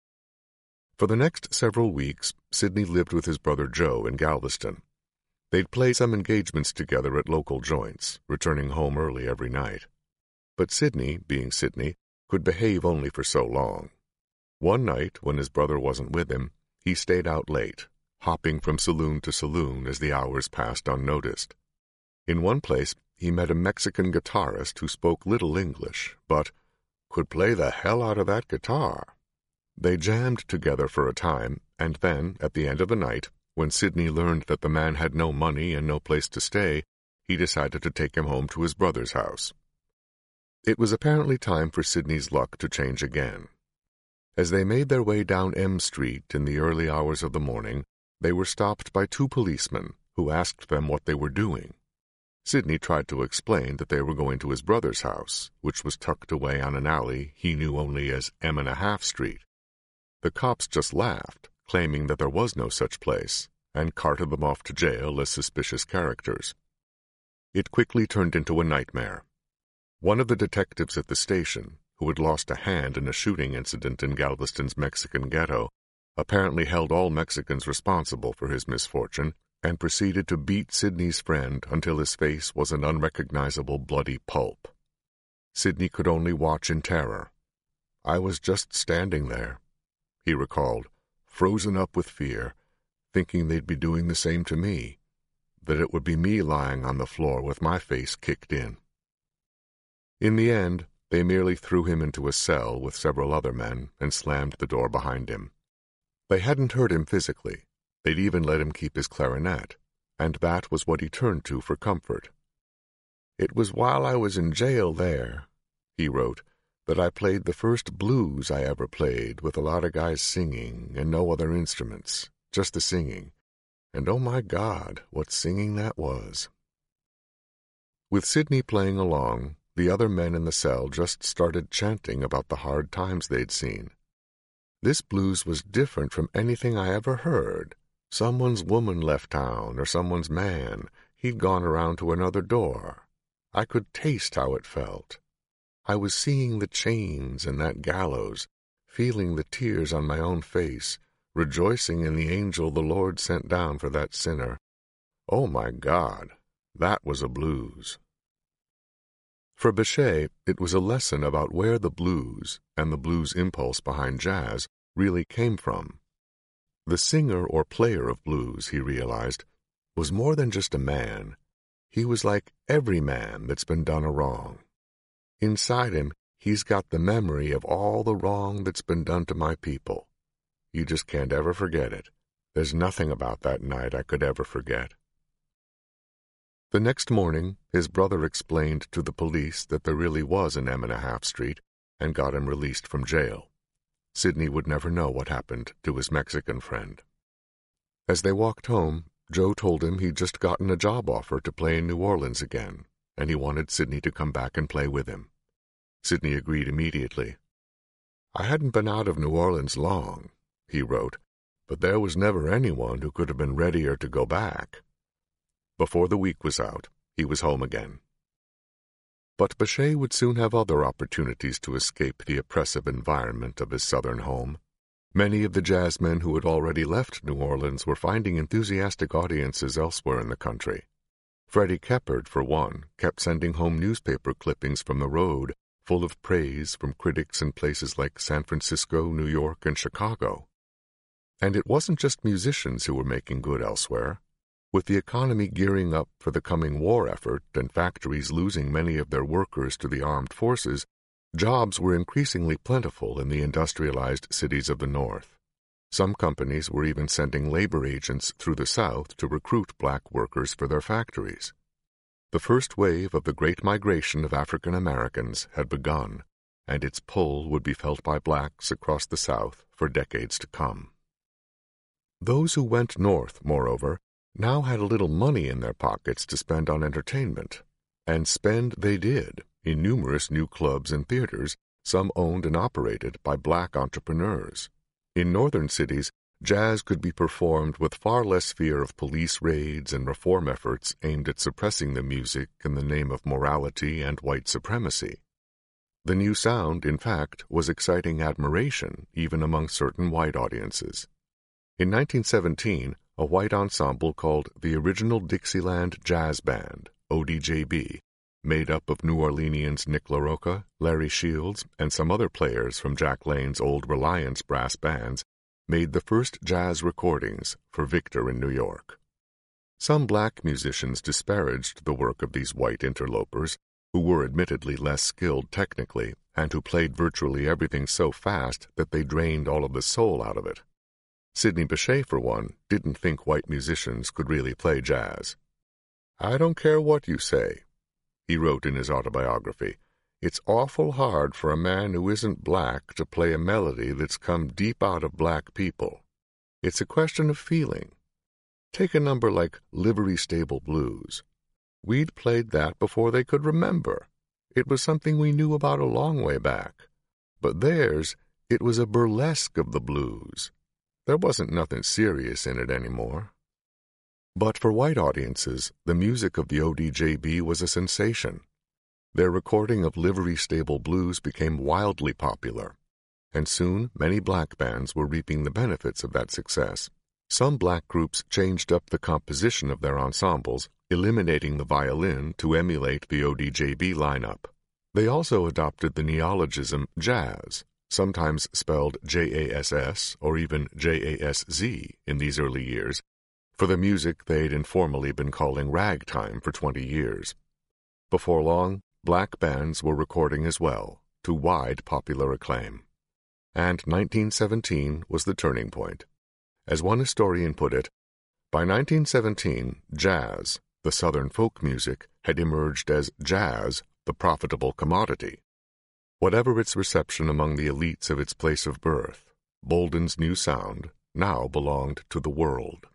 For the next several weeks, Sidney lived with his brother Joe in Galveston. They'd play some engagements together at local joints, returning home early every night. But Sidney, being Sidney, could behave only for so long. One night, when his brother wasn't with him, he stayed out late, hopping from saloon to saloon as the hours passed unnoticed. In one place, he met a Mexican guitarist who spoke little English, but could play the hell out of that guitar. They jammed together for a time, and then, at the end of the night, when Sidney learned that the man had no money and no place to stay, he decided to take him home to his brother's house. It was apparently time for Sidney's luck to change again. As they made their way down M Street in the early hours of the morning, they were stopped by two policemen who asked them what they were doing. Sidney tried to explain that they were going to his brother's house, which was tucked away on an alley he knew only as M.5 Street. The cops just laughed, claiming that there was no such place, and carted them off to jail as suspicious characters. It quickly turned into a nightmare. One of the detectives at the station, who had lost a hand in a shooting incident in Galveston's Mexican ghetto, apparently held all Mexicans responsible for his misfortune, and proceeded to beat Sidney's friend until his face was an unrecognizable bloody pulp. Sidney could only watch in terror. "I was just standing there," he recalled, "frozen up with fear, thinking they'd be doing the same to me, that it would be me lying on the floor with my face kicked in." In the end, they merely threw him into a cell with several other men and slammed the door behind him. They hadn't hurt him physically. They'd even let him keep his clarinet, and that was what he turned to for comfort. "It was while I was in jail there," he wrote, "that I played the first blues I ever played, with a lot of guys singing and no other instruments, just the singing. And oh my God, what singing that was." With Sidney playing along, the other men in the cell just started chanting about the hard times they'd seen. "This blues was different from anything I ever heard. Someone's woman left town, or someone's man. He'd gone around to another door. I could taste how it felt. I was seeing the chains and that gallows, feeling the tears on my own face, rejoicing in the angel the Lord sent down for that sinner. Oh, my God, that was a blues." For Bechet, it was a lesson about where the blues, and the blues impulse behind jazz, really came from. The singer or player of blues, he realized, was more than just a man. He was like every man that's been done a wrong. Inside him, he's got the memory of all the wrong that's been done to my people. You just can't ever forget it. There's nothing about that night I could ever forget. The next morning, his brother explained to the police that there really was an M.5 Street, and got him released from jail. Sidney would never know what happened to his Mexican friend. As they walked home, Joe told him he'd just gotten a job offer to play in New Orleans again, and he wanted Sidney to come back and play with him. Sidney agreed immediately. "I hadn't been out of New Orleans long," he wrote, "but there was never anyone who could have been readier to go back." Before the week was out, he was home again. But Bechet would soon have other opportunities to escape the oppressive environment of his southern home. Many of the jazzmen who had already left New Orleans were finding enthusiastic audiences elsewhere in the country. Freddie Keppard, for one, kept sending home newspaper clippings from the road, full of praise from critics in places like San Francisco, New York, and Chicago. And it wasn't just musicians who were making good elsewhere. With the economy gearing up for the coming war effort and factories losing many of their workers to the armed forces, jobs were increasingly plentiful in the industrialized cities of the North. Some companies were even sending labor agents through the South to recruit black workers for their factories. The first wave of the great migration of African Americans had begun, and its pull would be felt by blacks across the South for decades to come. Those who went north, moreover, now had a little money in their pockets to spend on entertainment, and spend they did in numerous new clubs and theaters, some owned and operated by black entrepreneurs. In northern cities, jazz could be performed with far less fear of police raids and reform efforts aimed at suppressing the music in the name of morality and white supremacy. The new sound, in fact, was exciting admiration even among certain white audiences. In 1917, a white ensemble called the Original Dixieland Jazz Band, ODJB, made up of New Orleanians Nick LaRocca, Larry Shields, and some other players from Jack Lane's old Reliance brass bands, made the first jazz recordings for Victor in New York. Some black musicians disparaged the work of these white interlopers, who were admittedly less skilled technically, and who played virtually everything so fast that they drained all of the soul out of it. Sidney Bechet, for one, didn't think white musicians could really play jazz. "I don't care what you say," he wrote in his autobiography. "It's awful hard for a man who isn't black to play a melody that's come deep out of black people. It's a question of feeling. Take a number like Livery Stable Blues. We'd played that before they could remember. It was something we knew about a long way back. But theirs, it was a burlesque of the blues. There wasn't nothing serious in it anymore. But for white audiences, the music of the ODJB was a sensation. Their recording of Livery Stable Blues became wildly popular, and soon many black bands were reaping the benefits of that success. Some black groups changed up the composition of their ensembles, eliminating the violin to emulate the ODJB lineup. They also adopted the neologism jazz, sometimes spelled J-A-S-S or even J-A-S-Z in these early years, for the music they'd informally been calling ragtime for 20 years. Before long, black bands were recording as well, to wide popular acclaim. And 1917 was the turning point. As one historian put it, by 1917, jazz, the Southern folk music, had emerged as jazz, the profitable commodity. Whatever its reception among the elites of its place of birth, Bolden's new sound now belonged to the world.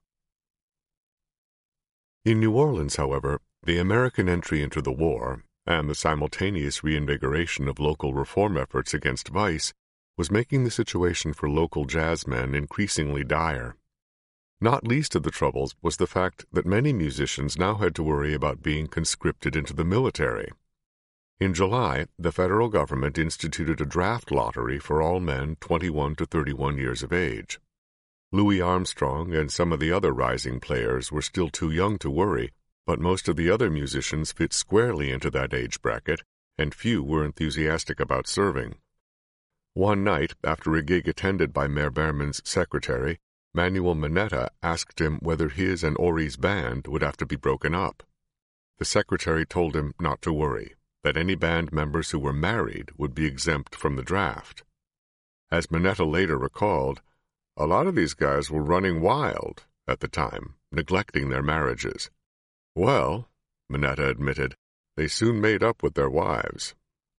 In New Orleans, however, the American entry into the war and the simultaneous reinvigoration of local reform efforts against vice was making the situation for local jazzmen increasingly dire. Not least of the troubles was the fact that many musicians now had to worry about being conscripted into the military. In July, the federal government instituted a draft lottery for all men 21 to 31 years of age. Louis Armstrong and some of the other rising players were still too young to worry, but most of the other musicians fit squarely into that age bracket, and few were enthusiastic about serving. One night, after a gig attended by Mayor Behrman's secretary, Manuel Mineta asked him whether his and Ori's band would have to be broken up. The secretary told him not to worry, that any band members who were married would be exempt from the draft. As Mineta later recalled, a lot of these guys were running wild at the time, neglecting their marriages. Well, Mineta admitted, they soon made up with their wives.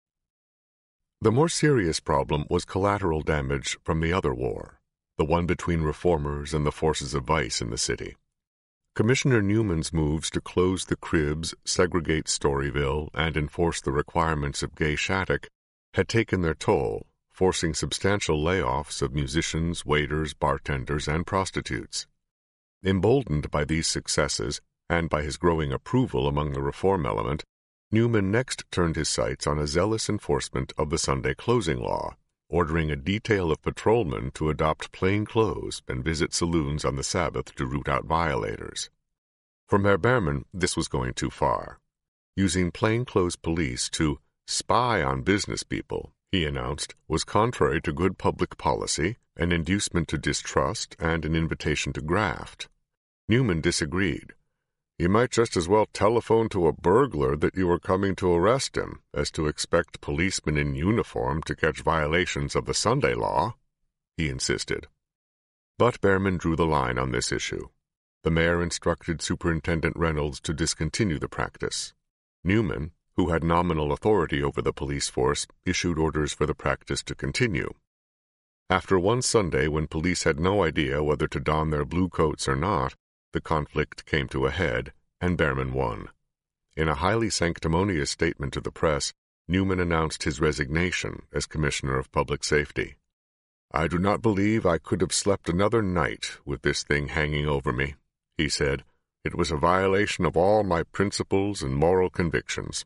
The more serious problem was collateral damage from the other war, the one between reformers and the forces of vice in the city. Commissioner Newman's moves to close the cribs, segregate Storyville, and enforce the requirements of Gay Shattuck had taken their toll, forcing substantial layoffs of musicians, waiters, bartenders, and prostitutes. Emboldened by these successes, and by his growing approval among the reform element, Newman next turned his sights on a zealous enforcement of the Sunday closing law, ordering a detail of patrolmen to adopt plain clothes and visit saloons on the Sabbath to root out violators. For Mayor Behrman, this was going too far. Using plainclothes police to spy on business people, he announced, was contrary to good public policy, an inducement to distrust, and an invitation to graft. Newman disagreed. You might just as well telephone to a burglar that you were coming to arrest him as to expect policemen in uniform to catch violations of the Sunday law, he insisted. But Behrman drew the line on this issue. The mayor instructed Superintendent Reynolds to discontinue the practice. Newman, who had nominal authority over the police force, issued orders for the practice to continue. After one Sunday when police had no idea whether to don their blue coats or not, the conflict came to a head, and Behrman won. In a highly sanctimonious statement to the press, Newman announced his resignation as Commissioner of Public Safety. I do not believe I could have slept another night with this thing hanging over me, he said. It was a violation of all my principles and moral convictions.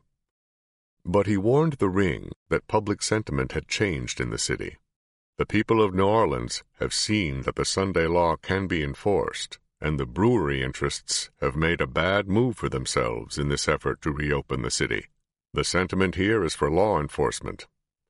But he warned the Ring that public sentiment had changed in the city. The people of New Orleans have seen that the Sunday law can be enforced, and the brewery interests have made a bad move for themselves in this effort to reopen the city. The sentiment here is for law enforcement.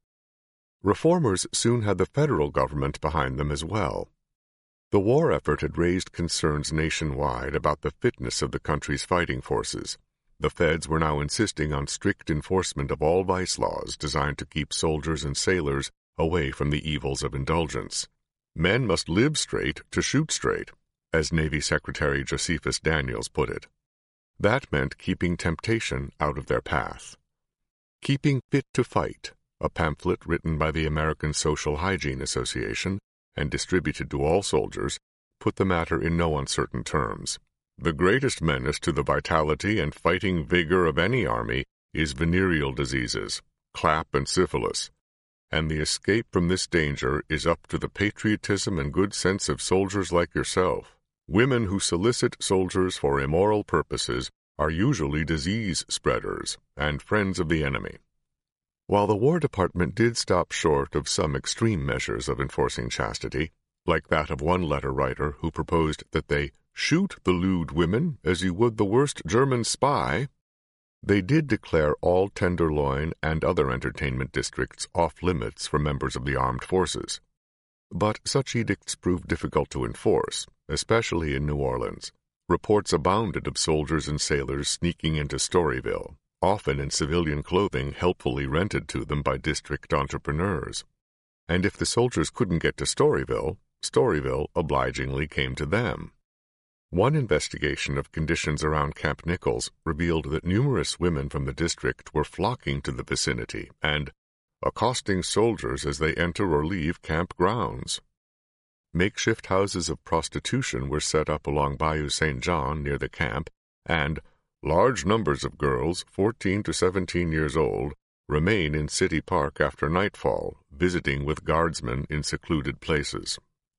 Reformers soon had the federal government behind them as well. The war effort had raised concerns nationwide about the fitness of the country's fighting forces. The feds were now insisting on strict enforcement of all vice laws designed to keep soldiers and sailors away from the evils of indulgence. Men must live straight to shoot straight, as Navy Secretary Josephus Daniels put it. That meant keeping temptation out of their path. Keeping Fit to Fight, a pamphlet written by the American Social Hygiene Association and distributed to all soldiers, put the matter in no uncertain terms. The greatest menace to the vitality and fighting vigor of any army is venereal diseases, clap and syphilis, and the escape from this danger is up to the patriotism and good sense of soldiers like yourself. Women who solicit soldiers for immoral purposes are usually disease spreaders and friends of the enemy. While the War Department did stop short of some extreme measures of enforcing chastity, like that of one letter writer who proposed that they shoot the lewd women as you would the worst German spy, they did declare all Tenderloin and other entertainment districts off-limits for members of the armed forces. But such edicts proved difficult to enforce, especially in New Orleans. Reports abounded of soldiers and sailors sneaking into Storyville, often in civilian clothing helpfully rented to them by district entrepreneurs. And if the soldiers couldn't get to Storyville, Storyville obligingly came to them. One investigation of conditions around Camp Nichols revealed that numerous women from the district were flocking to the vicinity and accosting soldiers as they enter or leave camp grounds. Makeshift houses of prostitution were set up along Bayou St. John near the camp, and large numbers of girls, 14 to 17 years old, remain in City Park after nightfall, visiting with guardsmen in secluded places.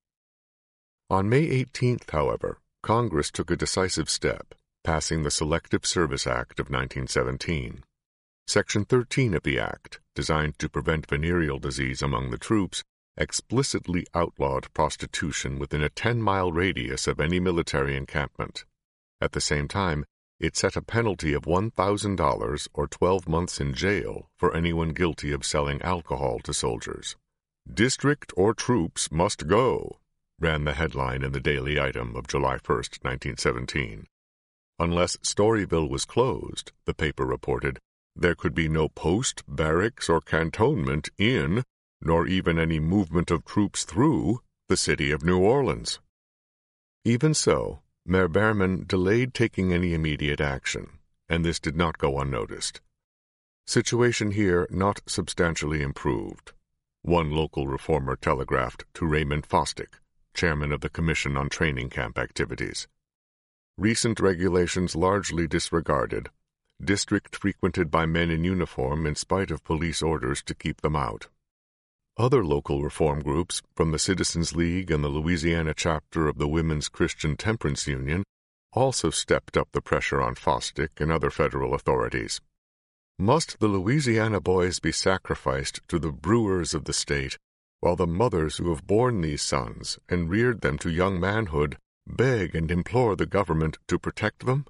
On May 18th, however, Congress took a decisive step, passing the Selective Service Act of 1917. Section 13 of the Act, designed to prevent venereal disease among the troops, explicitly outlawed prostitution within a 10-mile radius of any military encampment. At the same time, it set a penalty of $1,000 or 12 months in jail for anyone guilty of selling alcohol to soldiers. "District or troops must go," ran the headline in the Daily Item of July 1, 1917. Unless Storyville was closed, the paper reported, there could be no post, barracks, or cantonment in, nor even any movement of troops through, the city of New Orleans. Even so, Mayor Behrman delayed taking any immediate action, and this did not go unnoticed. Situation here not substantially improved. One local reformer telegraphed to Raymond Fosdick, chairman of the Commission on Training Camp Activities. Recent regulations largely disregarded. District frequented by men in uniform in spite of police orders to keep them out. Other local reform groups, from the Citizens League and the Louisiana chapter of the Women's Christian Temperance Union, also stepped up the pressure on Fosdick and other federal authorities. Must the Louisiana boys be sacrificed to the brewers of the state, while the mothers who have borne these sons and reared them to young manhood beg and implore the government to protect them?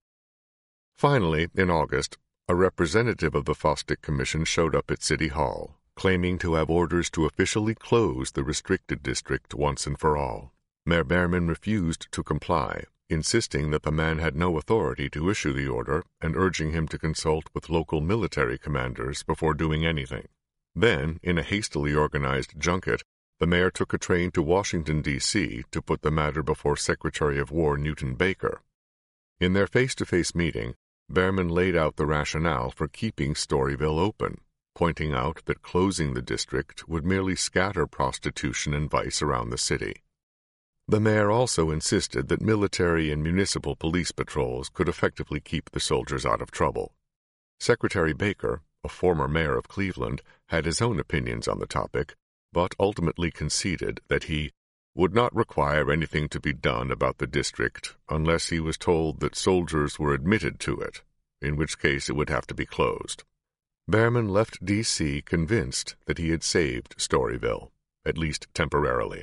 Finally, in August, a representative of the Fosdick Commission showed up at City Hall, claiming to have orders to officially close the restricted district once and for all. Mayor Behrman refused to comply, insisting that the man had no authority to issue the order and urging him to consult with local military commanders before doing anything. Then, in a hastily organized junket, the mayor took a train to Washington, D.C. to put the matter before Secretary of War Newton Baker. In their face-to-face meeting, Behrman laid out the rationale for keeping Storyville open, pointing out that closing the district would merely scatter prostitution and vice around the city. The mayor also insisted that military and municipal police patrols could effectively keep the soldiers out of trouble. Secretary Baker, a former mayor of Cleveland, had his own opinions on the topic, but ultimately conceded that he would not require anything to be done about the district unless he was told that soldiers were admitted to it, in which case it would have to be closed. Behrman left D.C. convinced that he had saved Storyville, at least temporarily.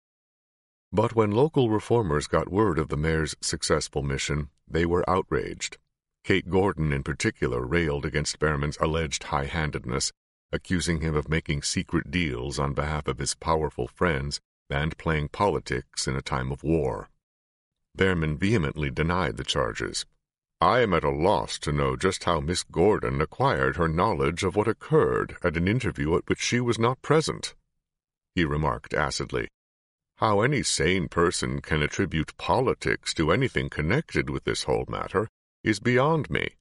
But when local reformers got word of the mayor's successful mission, they were outraged. Kate Gordon in particular railed against Behrman's alleged high-handedness, accusing him of making secret deals on behalf of his powerful friends and playing politics in a time of war. Behrman vehemently denied the charges. "I am at a loss to know just how Miss Gordon acquired her knowledge of what occurred at an interview at which she was not present," he remarked acidly. "How any sane person can attribute politics to anything connected with this whole matter is beyond me."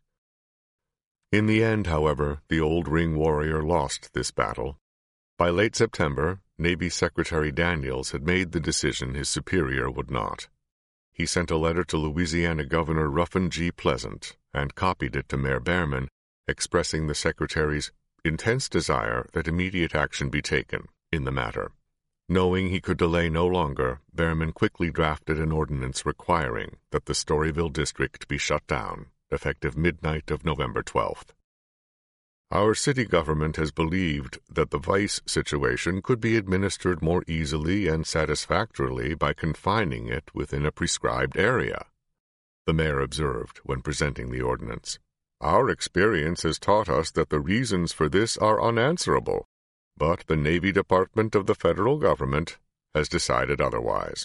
In the end, however, the old ring warrior lost this battle. By late September, Navy Secretary Daniels had made the decision his superior would not. he sent a letter to Louisiana Governor Ruffin G. Pleasant and copied it to Mayor Behrman, expressing the Secretary's intense desire that immediate action be taken in the matter. Knowing he could delay no longer, Behrman quickly drafted an ordinance requiring that the Storyville district be shut down, effective midnight of November 12th. Our city government has believed that the vice situation could be administered more easily and satisfactorily by confining it within a prescribed area, the mayor observed when presenting the ordinance. Our experience has taught us that the reasons for this are unanswerable, but the Navy Department of the federal government has decided otherwise.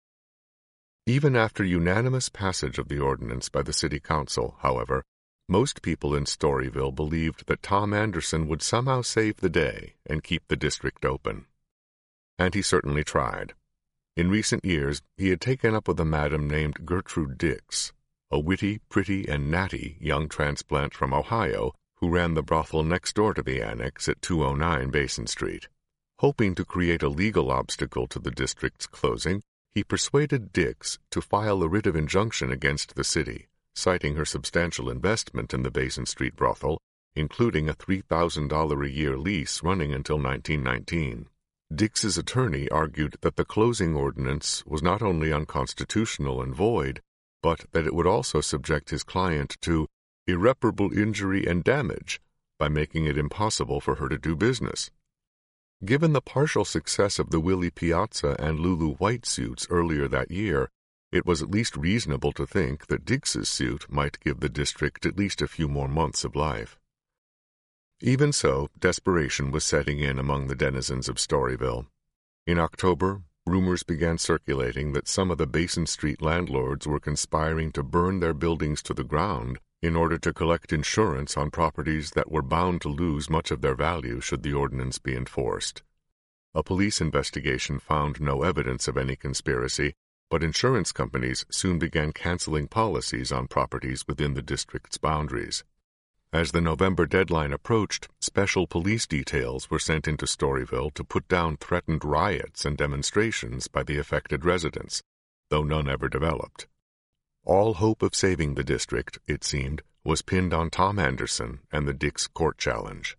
Even after unanimous passage of the ordinance by the city council, however, most people in Storyville believed that Tom Anderson would somehow save the day and keep the district open. And he certainly tried. In recent years, he had taken up with a madam named Gertrude Dix, a witty, pretty, and natty young transplant from Ohio who ran the brothel next door to the annex at 209 Basin Street. Hoping to create a legal obstacle to the district's closing, he persuaded Dix to file a writ of injunction against the city, citing her substantial investment in the Basin Street brothel, including a $3,000 a year lease running until 1919. Dix's attorney argued that the closing ordinance was not only unconstitutional and void, but that it would also subject his client to irreparable injury and damage by making it impossible for her to do business. Given the partial success of the Willie Piazza and Lulu White suits earlier that year, it was at least reasonable to think that Dix's suit might give the district at least a few more months of life. Even so, desperation was setting in among the denizens of Storyville. In October, rumors began circulating that some of the Basin Street landlords were conspiring to burn their buildings to the ground in order to collect insurance on properties that were bound to lose much of their value should the ordinance be enforced. A police investigation found no evidence of any conspiracy, but insurance companies soon began canceling policies on properties within the district's boundaries. As the November deadline approached, special police details were sent into Storyville to put down threatened riots and demonstrations by the affected residents, though none ever developed. All hope of saving the district, it seemed, was pinned on Tom Anderson and the Dix court challenge.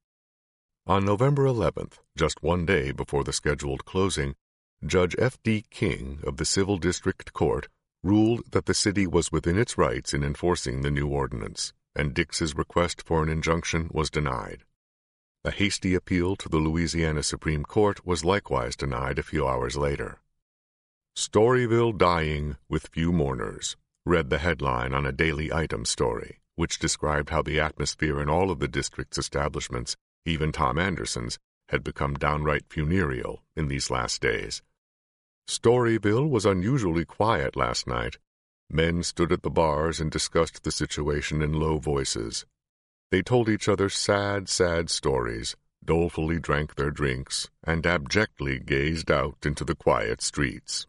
On November 11th, just one day before the scheduled closing, Judge F.D. King of the Civil District Court ruled that the city was within its rights in enforcing the new ordinance, and Dix's request for an injunction was denied. A hasty appeal to the Louisiana Supreme Court was likewise denied a few hours later. "Storyville dying with few mourners," read the headline on a daily item story, which described how the atmosphere in all of the district's establishments, even Tom Anderson's, had become downright funereal in these last days. Storyville was unusually quiet last night. Men stood at the bars and discussed the situation in low voices. They told each other sad, sad stories, dolefully drank their drinks, and abjectly gazed out into the quiet streets.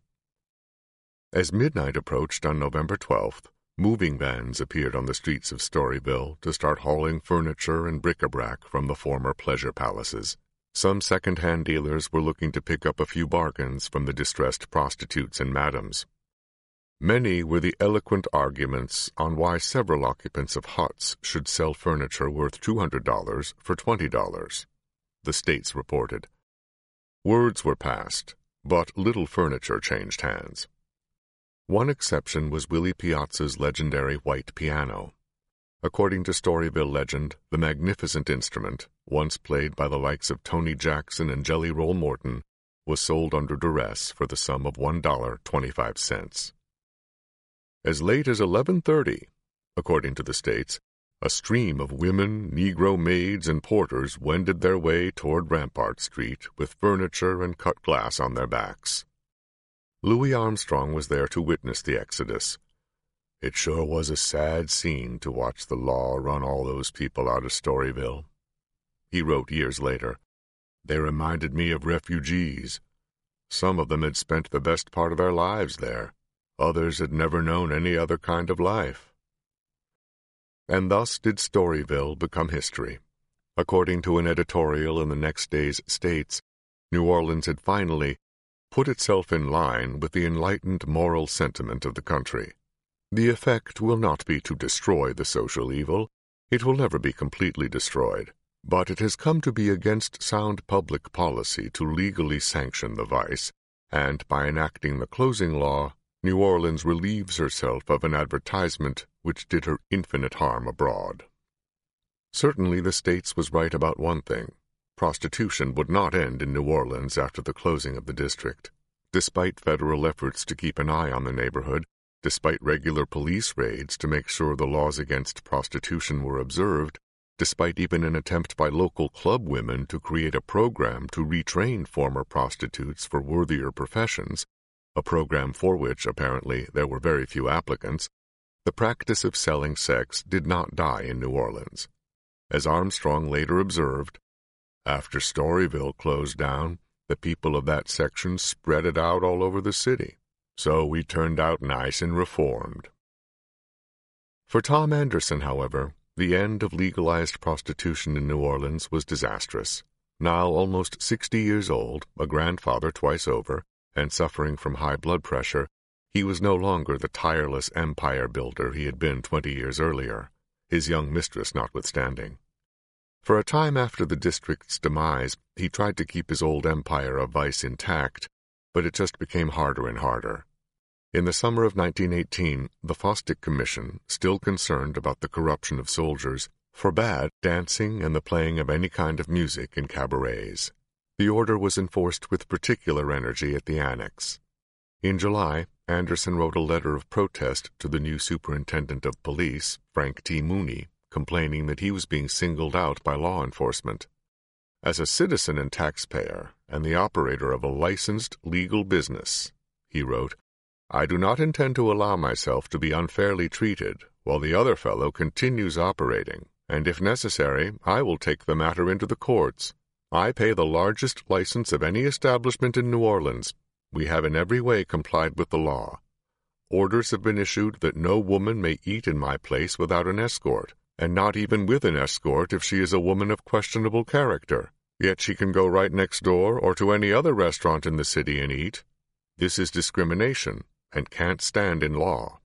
As midnight approached on November 12th, moving vans appeared on the streets of Storyville to start hauling furniture and bric-a-brac from the former pleasure palaces. Some second-hand dealers were looking to pick up a few bargains from the distressed prostitutes and madams. Many were the eloquent arguments on why several occupants of huts should sell furniture worth $200 for $20, the States reported. Words were passed, but little furniture changed hands. One exception was Willie Piazza's legendary white piano. According to Storyville legend, the magnificent instrument, once played by the likes of Tony Jackson and Jelly Roll Morton, was sold under duress for the sum of $1.25. As late as 11:30, according to the States, a stream of women, Negro maids, and porters wended their way toward Rampart Street with furniture and cut glass on their backs. Louis Armstrong was there to witness the exodus. "It sure was a sad scene to watch the law run all those people out of Storyville," he wrote years later. "They reminded me of refugees. Some of them had spent the best part of their lives there. Others had never known any other kind of life." And thus did Storyville become history. According to an editorial in the next day's States, New Orleans had finally put itself in line with the enlightened moral sentiment of the country. The effect will not be to destroy the social evil. It will never be completely destroyed, but it has come to be against sound public policy to legally sanction the vice, and by enacting the closing law, New Orleans relieves herself of an advertisement which did her infinite harm abroad. Certainly the States was right about one thing. Prostitution would not end in New Orleans after the closing of the district. Despite federal efforts to keep an eye on the neighborhood, despite regular police raids to make sure the laws against prostitution were observed, despite even an attempt by local club women to create a program to retrain former prostitutes for worthier professions, a program for which, apparently, there were very few applicants, the practice of selling sex did not die in New Orleans. As Armstrong later observed, after Storyville closed down, the people of that section spread it out all over the city. So we turned out nice and reformed. For Tom Anderson, however, the end of legalized prostitution in New Orleans was disastrous. Now almost 60 years old, a grandfather twice over, and suffering from high blood pressure, he was no longer the tireless empire builder he had been 20 years earlier, his young mistress notwithstanding. For a time after the district's demise, he tried to keep his old empire of vice intact, but it just became harder and harder. In the summer of 1918, the Fosdick Commission, still concerned about the corruption of soldiers, forbade dancing and the playing of any kind of music in cabarets. The order was enforced with particular energy at the Annex. In July, Anderson wrote a letter of protest to the new superintendent of police, Frank T. Mooney, complaining that he was being singled out by law enforcement. As a citizen and taxpayer, and the operator of a licensed legal business, he wrote, I do not intend to allow myself to be unfairly treated while the other fellow continues operating, and if necessary, I will take the matter into the courts. I pay the largest license of any establishment in New Orleans. We have in every way complied with the law. Orders have been issued that no woman may eat in my place without an escort, and not even with an escort if she is a woman of questionable character. Yet she can go right next door or to any other restaurant in the city and eat. This is discrimination, and can't stand in law.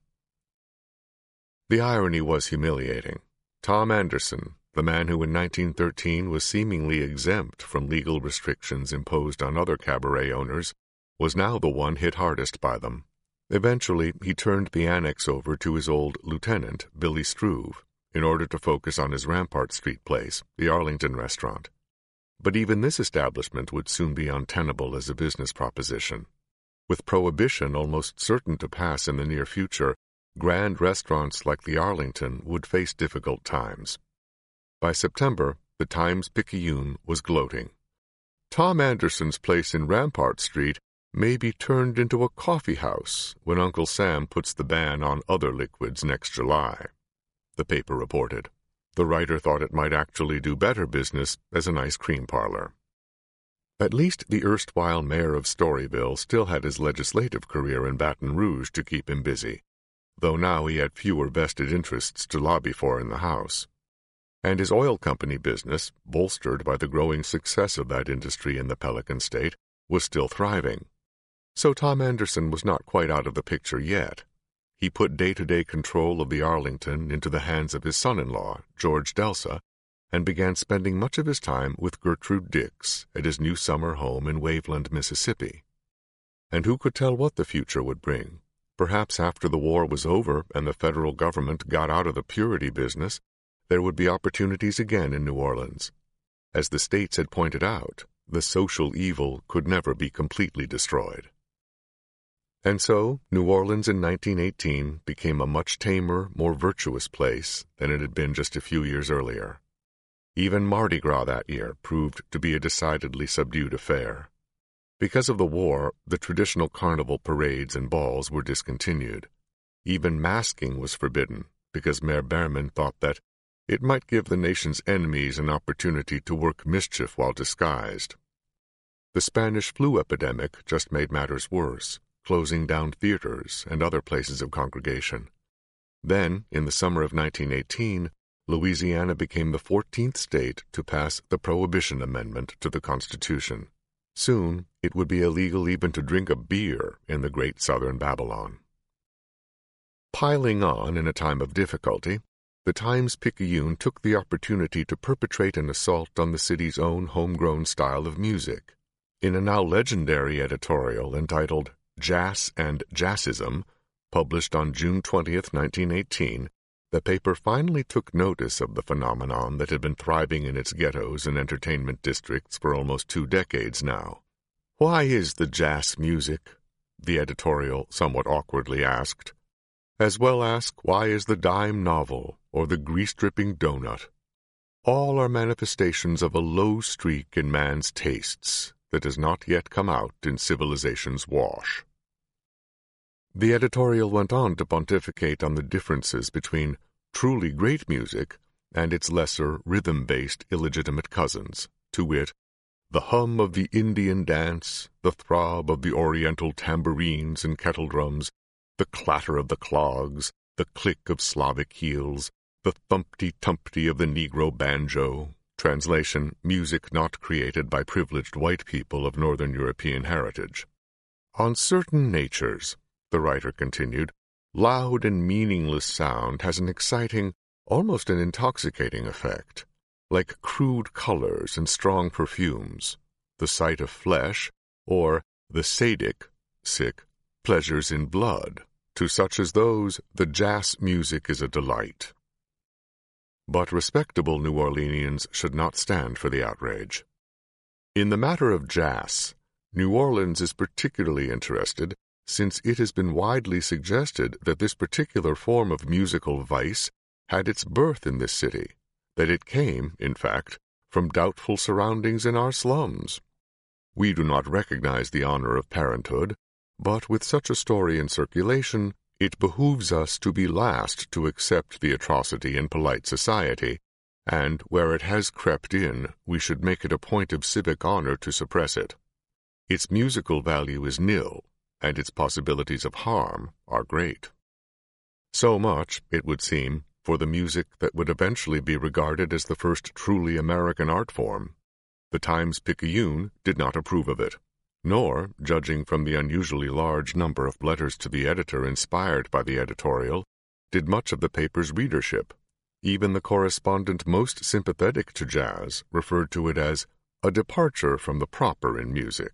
The irony was humiliating. Tom Anderson, the man who in 1913 was seemingly exempt from legal restrictions imposed on other cabaret owners, was now the one hit hardest by them. Eventually, he turned the Annex over to his old lieutenant, Billy Struve, in order to focus on his Rampart Street place, the Arlington restaurant. But even this establishment would soon be untenable as a business proposition. With prohibition almost certain to pass in the near future, grand restaurants like the Arlington would face difficult times. By September, the Times-Picayune was gloating. Tom Anderson's place in Rampart Street may be turned into a coffee house when Uncle Sam puts the ban on other liquids next July, the paper reported. The writer thought it might actually do better business as an ice cream parlor. At least the erstwhile mayor of Storyville still had his legislative career in Baton Rouge to keep him busy, though now he had fewer vested interests to lobby for in the House. And his oil company business, bolstered by the growing success of that industry in the Pelican State, was still thriving. So Tom Anderson was not quite out of the picture yet. He put day-to-day control of the Arlington into the hands of his son-in-law, George Delsa, and began spending much of his time with Gertrude Dix at his new summer home in Waveland, Mississippi. And who could tell what the future would bring? Perhaps after the war was over and the federal government got out of the purity business, there would be opportunities again in New Orleans. As the states had pointed out, the social evil could never be completely destroyed. And so, New Orleans in 1918 became a much tamer, more virtuous place than it had been just a few years earlier. Even Mardi Gras that year proved to be a decidedly subdued affair. Because of the war, the traditional carnival parades and balls were discontinued. Even masking was forbidden, because Mayor Behrman thought that it might give the nation's enemies an opportunity to work mischief while disguised. The Spanish flu epidemic just made matters worse, closing down theaters and other places of congregation. Then, in the summer of 1918, Louisiana became the 14th state to pass the Prohibition Amendment to the Constitution. Soon it would be illegal even to drink a beer in the great southern Babylon. Piling on in a time of difficulty, the Times-Picayune took the opportunity to perpetrate an assault on the city's own homegrown style of music. In a now legendary editorial entitled Jazz and Jazzism, published on June 20th, 1918, the paper finally took notice of the phenomenon that had been thriving in its ghettos and entertainment districts for almost 2 decades now. "Why is the jazz music?" the editorial somewhat awkwardly asked. As well ask, why is the dime novel or the grease-dripping donut? All are manifestations of a low streak in man's tastes that has not yet come out in civilization's wash. The editorial went on to pontificate on the differences between truly great music and its lesser rhythm-based illegitimate cousins, to wit, the hum of the Indian dance, the throb of the oriental tambourines and kettle-drums, the clatter of the clogs, the click of Slavic heels, the thumpty-tumpty of the Negro banjo, translation, music not created by privileged white people of Northern European heritage. On certain natures, the writer continued, loud and meaningless sound has an exciting, almost an intoxicating effect, like crude colors and strong perfumes, the sight of flesh, or the sadic, pleasures in blood. To such as those, the jazz music is a delight. But respectable New Orleanians should not stand for the outrage. In the matter of jazz, New Orleans is particularly interested, since it has been widely suggested that this particular form of musical vice had its birth in this city, that it came, in fact, from doubtful surroundings in our slums. We do not recognize the honor of parenthood, but with such a story in circulation, it behooves us to be last to accept the atrocity in polite society, and where it has crept in, we should make it a point of civic honor to suppress it. Its musical value is nil, and its possibilities of harm are great. So much, it would seem, for the music that would eventually be regarded as the first truly American art form. The Times-Picayune did not approve of it, nor, judging from the unusually large number of letters to the editor inspired by the editorial, did much of the paper's readership. Even the correspondent most sympathetic to jazz referred to it as a departure from the proper in music.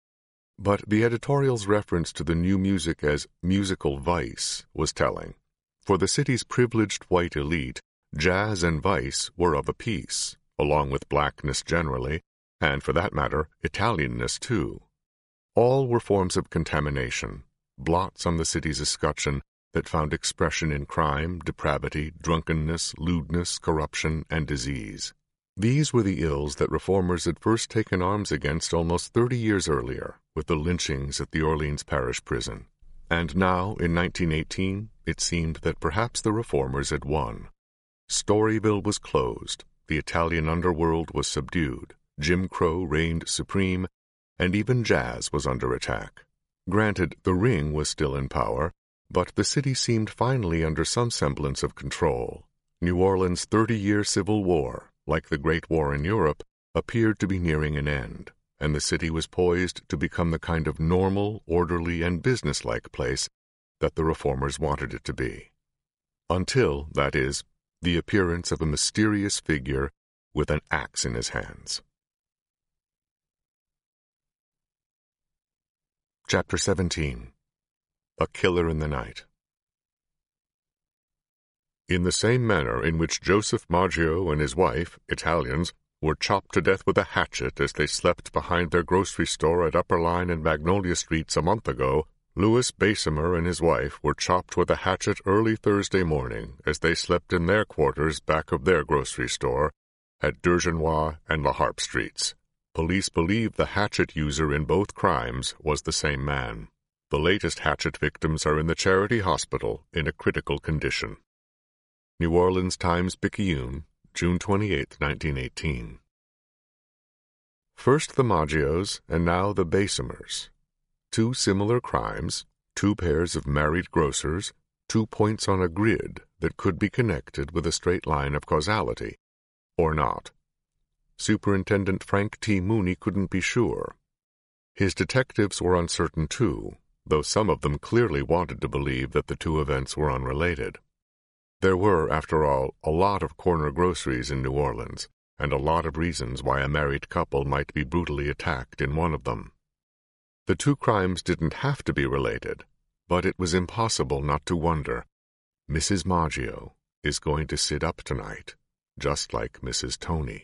But the editorial's reference to the new music as musical vice was telling. For the city's privileged white elite, jazz and vice were of a piece, along with blackness generally, and for that matter, Italianness too. All were forms of contamination, blots on the city's escutcheon that found expression in crime, depravity, drunkenness, lewdness, corruption, and disease. These were the ills that reformers had first taken arms against almost 30 years earlier, with the lynchings at the Orleans Parish Prison. And now, in 1918, it seemed that perhaps the reformers had won. Storyville was closed, the Italian underworld was subdued, Jim Crow reigned supreme, and even jazz was under attack. Granted, the Ring was still in power, but the city seemed finally under some semblance of control. New Orleans' 30-year civil war, like the Great War in Europe, appeared to be nearing an end, and the city was poised to become the kind of normal, orderly, and businesslike place that the reformers wanted it to be. Until, that is, the appearance of a mysterious figure with an axe in his hands. Chapter 17. A Killer in the Night. In the same manner in which Joseph Maggio and his wife, Italians, were chopped to death with a hatchet as they slept behind their grocery store at Upper Line and Magnolia Streets a month ago, Louis Bessemer and his wife were chopped with a hatchet early Thursday morning as they slept in their quarters back of their grocery store at Durgenois and La Harpe Streets. Police believe the hatchet user in both crimes was the same man. The latest hatchet victims are in the Charity Hospital in a critical condition. New Orleans Times-Picayune, June 28, 1918. First the Maggios, and now the Bessemers. 2 similar crimes, 2 pairs of married grocers, 2 points on a grid that could be connected with a straight line of causality, or not. Superintendent Frank T. Mooney couldn't be sure. His detectives were uncertain too, though some of them clearly wanted to believe that the two events were unrelated. There were, after all, a lot of corner groceries in New Orleans, and a lot of reasons why a married couple might be brutally attacked in one of them. The two crimes didn't have to be related, but it was impossible not to wonder, Mrs. Maggio is going to sit up tonight, just like Mrs. Tony.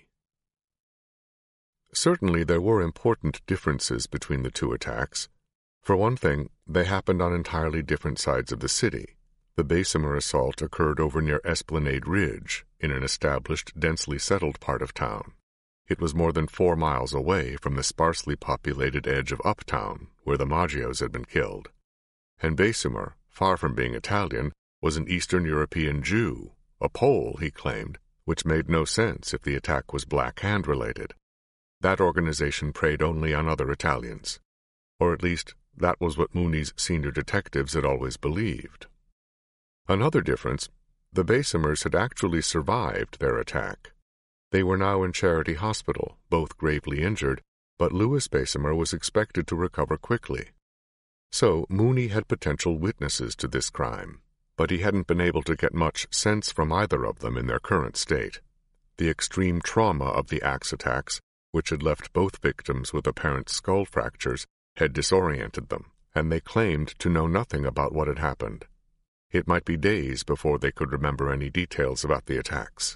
Certainly there were important differences between the two attacks. For one thing, they happened on entirely different sides of the city. The Bessemer assault occurred over near Esplanade Ridge, in an established, densely settled part of town. It was more than 4 miles away from the sparsely populated edge of Uptown, where the Maggios had been killed. And Bessemer, far from being Italian, was an Eastern European Jew, a Pole, he claimed, which made no sense if the attack was Black Hand-related. That organization preyed only on other Italians. Or at least, that was what Mooney's senior detectives had always believed. Another difference, the Bessemers had actually survived their attack. They were now in Charity Hospital, both gravely injured, but Louis Bessemer was expected to recover quickly. So Mooney had potential witnesses to this crime, but he hadn't been able to get much sense from either of them in their current state. The extreme trauma of the axe attacks, which had left both victims with apparent skull fractures, had disoriented them, and they claimed to know nothing about what had happened. It might be days before they could remember any details about the attacks.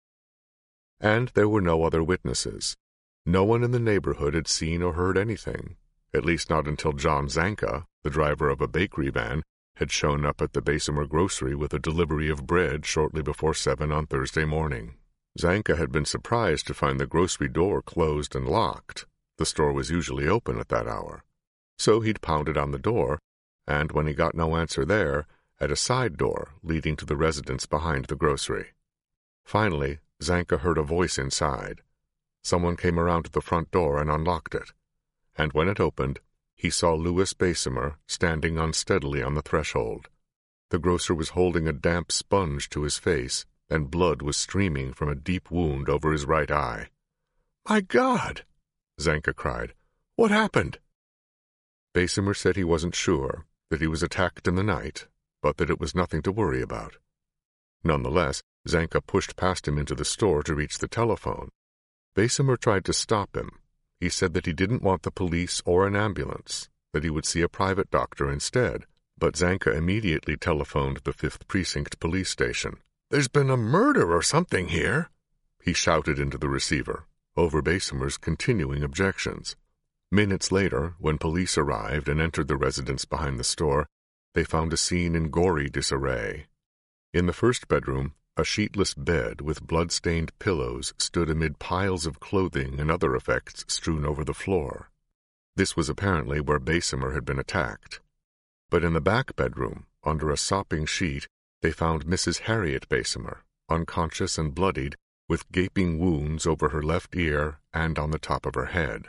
And there were no other witnesses. No one in the neighborhood had seen or heard anything, at least not until John Zanka, the driver of a bakery van, had shown up at the Bessemer grocery with a delivery of bread shortly before 7 on Thursday morning. Zanka had been surprised to find the grocery door closed and locked. The store was usually open at that hour. So he'd pounded on the door, and when he got no answer there, at a side door leading to the residence behind the grocery. Finally, Zanka heard a voice inside. Someone came around to the front door and unlocked it, and when it opened, he saw Louis Bessemer standing unsteadily on the threshold. The grocer was holding a damp sponge to his face, and blood was streaming from a deep wound over his right eye. "My God!" Zanka cried. "What happened?" Bessemer said he wasn't sure, that he was attacked in the night, but that it was nothing to worry about. Nonetheless, Zanka pushed past him into the store to reach the telephone. Bessemer tried to stop him. He said that he didn't want the police or an ambulance, that he would see a private doctor instead, but Zanka immediately telephoned the 5th Precinct police station. "There's been a murder or something here," he shouted into the receiver, over Bessemer's continuing objections. Minutes later, when police arrived and entered the residence behind the store, they found a scene in gory disarray. In the first bedroom, a sheetless bed with blood-stained pillows stood amid piles of clothing and other effects strewn over the floor. This was apparently where Bessemer had been attacked. But in the back bedroom, under a sopping sheet, they found Mrs. Harriet Bessemer, unconscious and bloodied, with gaping wounds over her left ear and on the top of her head.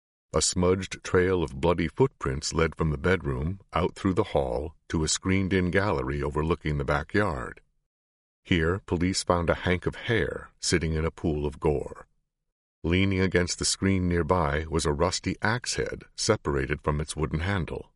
A smudged trail of bloody footprints led from the bedroom, out through the hall, to a screened-in gallery overlooking the backyard. Here, police found a hank of hair sitting in a pool of gore. Leaning against the screen nearby was a rusty axe head separated from its wooden handle.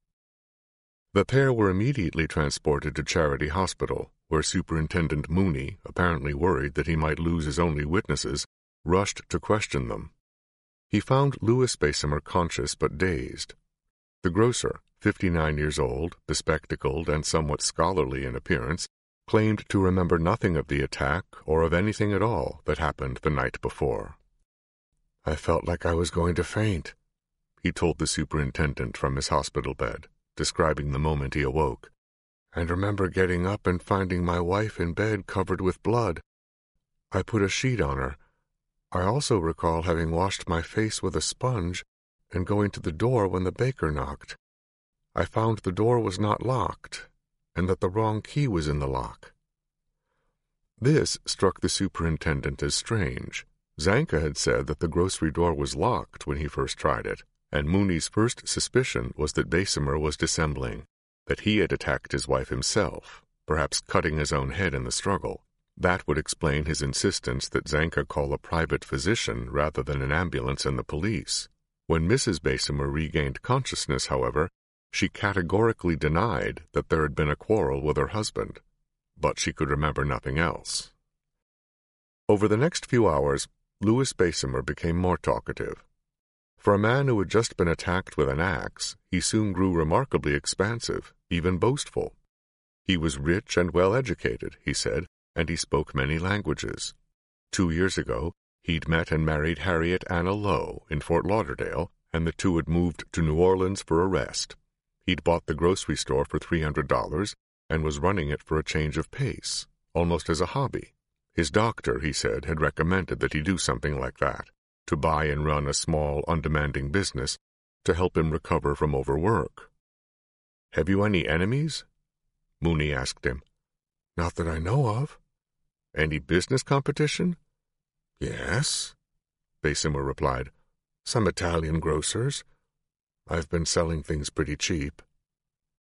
The pair were immediately transported to Charity Hospital, where Superintendent Mooney, apparently worried that he might lose his only witnesses, rushed to question them. He found Louis Bessemer conscious but dazed. The grocer, 59 years old, bespectacled and somewhat scholarly in appearance, claimed to remember nothing of the attack or of anything at all that happened the night before. "I felt like I was going to faint," he told the superintendent from his hospital bed, describing the moment he awoke, "and remember getting up and finding my wife in bed covered with blood. I put a sheet on her. I also recall having washed my face with a sponge and going to the door when the baker knocked. I found the door was not locked, and that the wrong key was in the lock." This struck the superintendent as strange. Zanka had said that the grocery door was locked when he first tried it, and Mooney's first suspicion was that Bessemer was dissembling, that he had attacked his wife himself, perhaps cutting his own head in the struggle. That would explain his insistence that Zanka call a private physician rather than an ambulance and the police. When Mrs. Bessemer regained consciousness, however, she categorically denied that there had been a quarrel with her husband, but she could remember nothing else. Over the next few hours, Louis Bessemer became more talkative. For a man who had just been attacked with an axe, he soon grew remarkably expansive, even boastful. He was rich and well-educated, he said, and he spoke many languages. 2 years ago, he'd met and married Harriet Anna Lowe in Fort Lauderdale, and the two had moved to New Orleans for a rest. He'd bought the grocery store for $300 and was running it for a change of pace, almost as a hobby. His doctor, he said, had recommended that he do something like that, to buy and run a small, undemanding business to help him recover from overwork. "Have you any enemies?" Mooney asked him. "Not that I know of." "Any business competition?" "Yes," Bessemer replied. "Some Italian grocers. I've been selling things pretty cheap."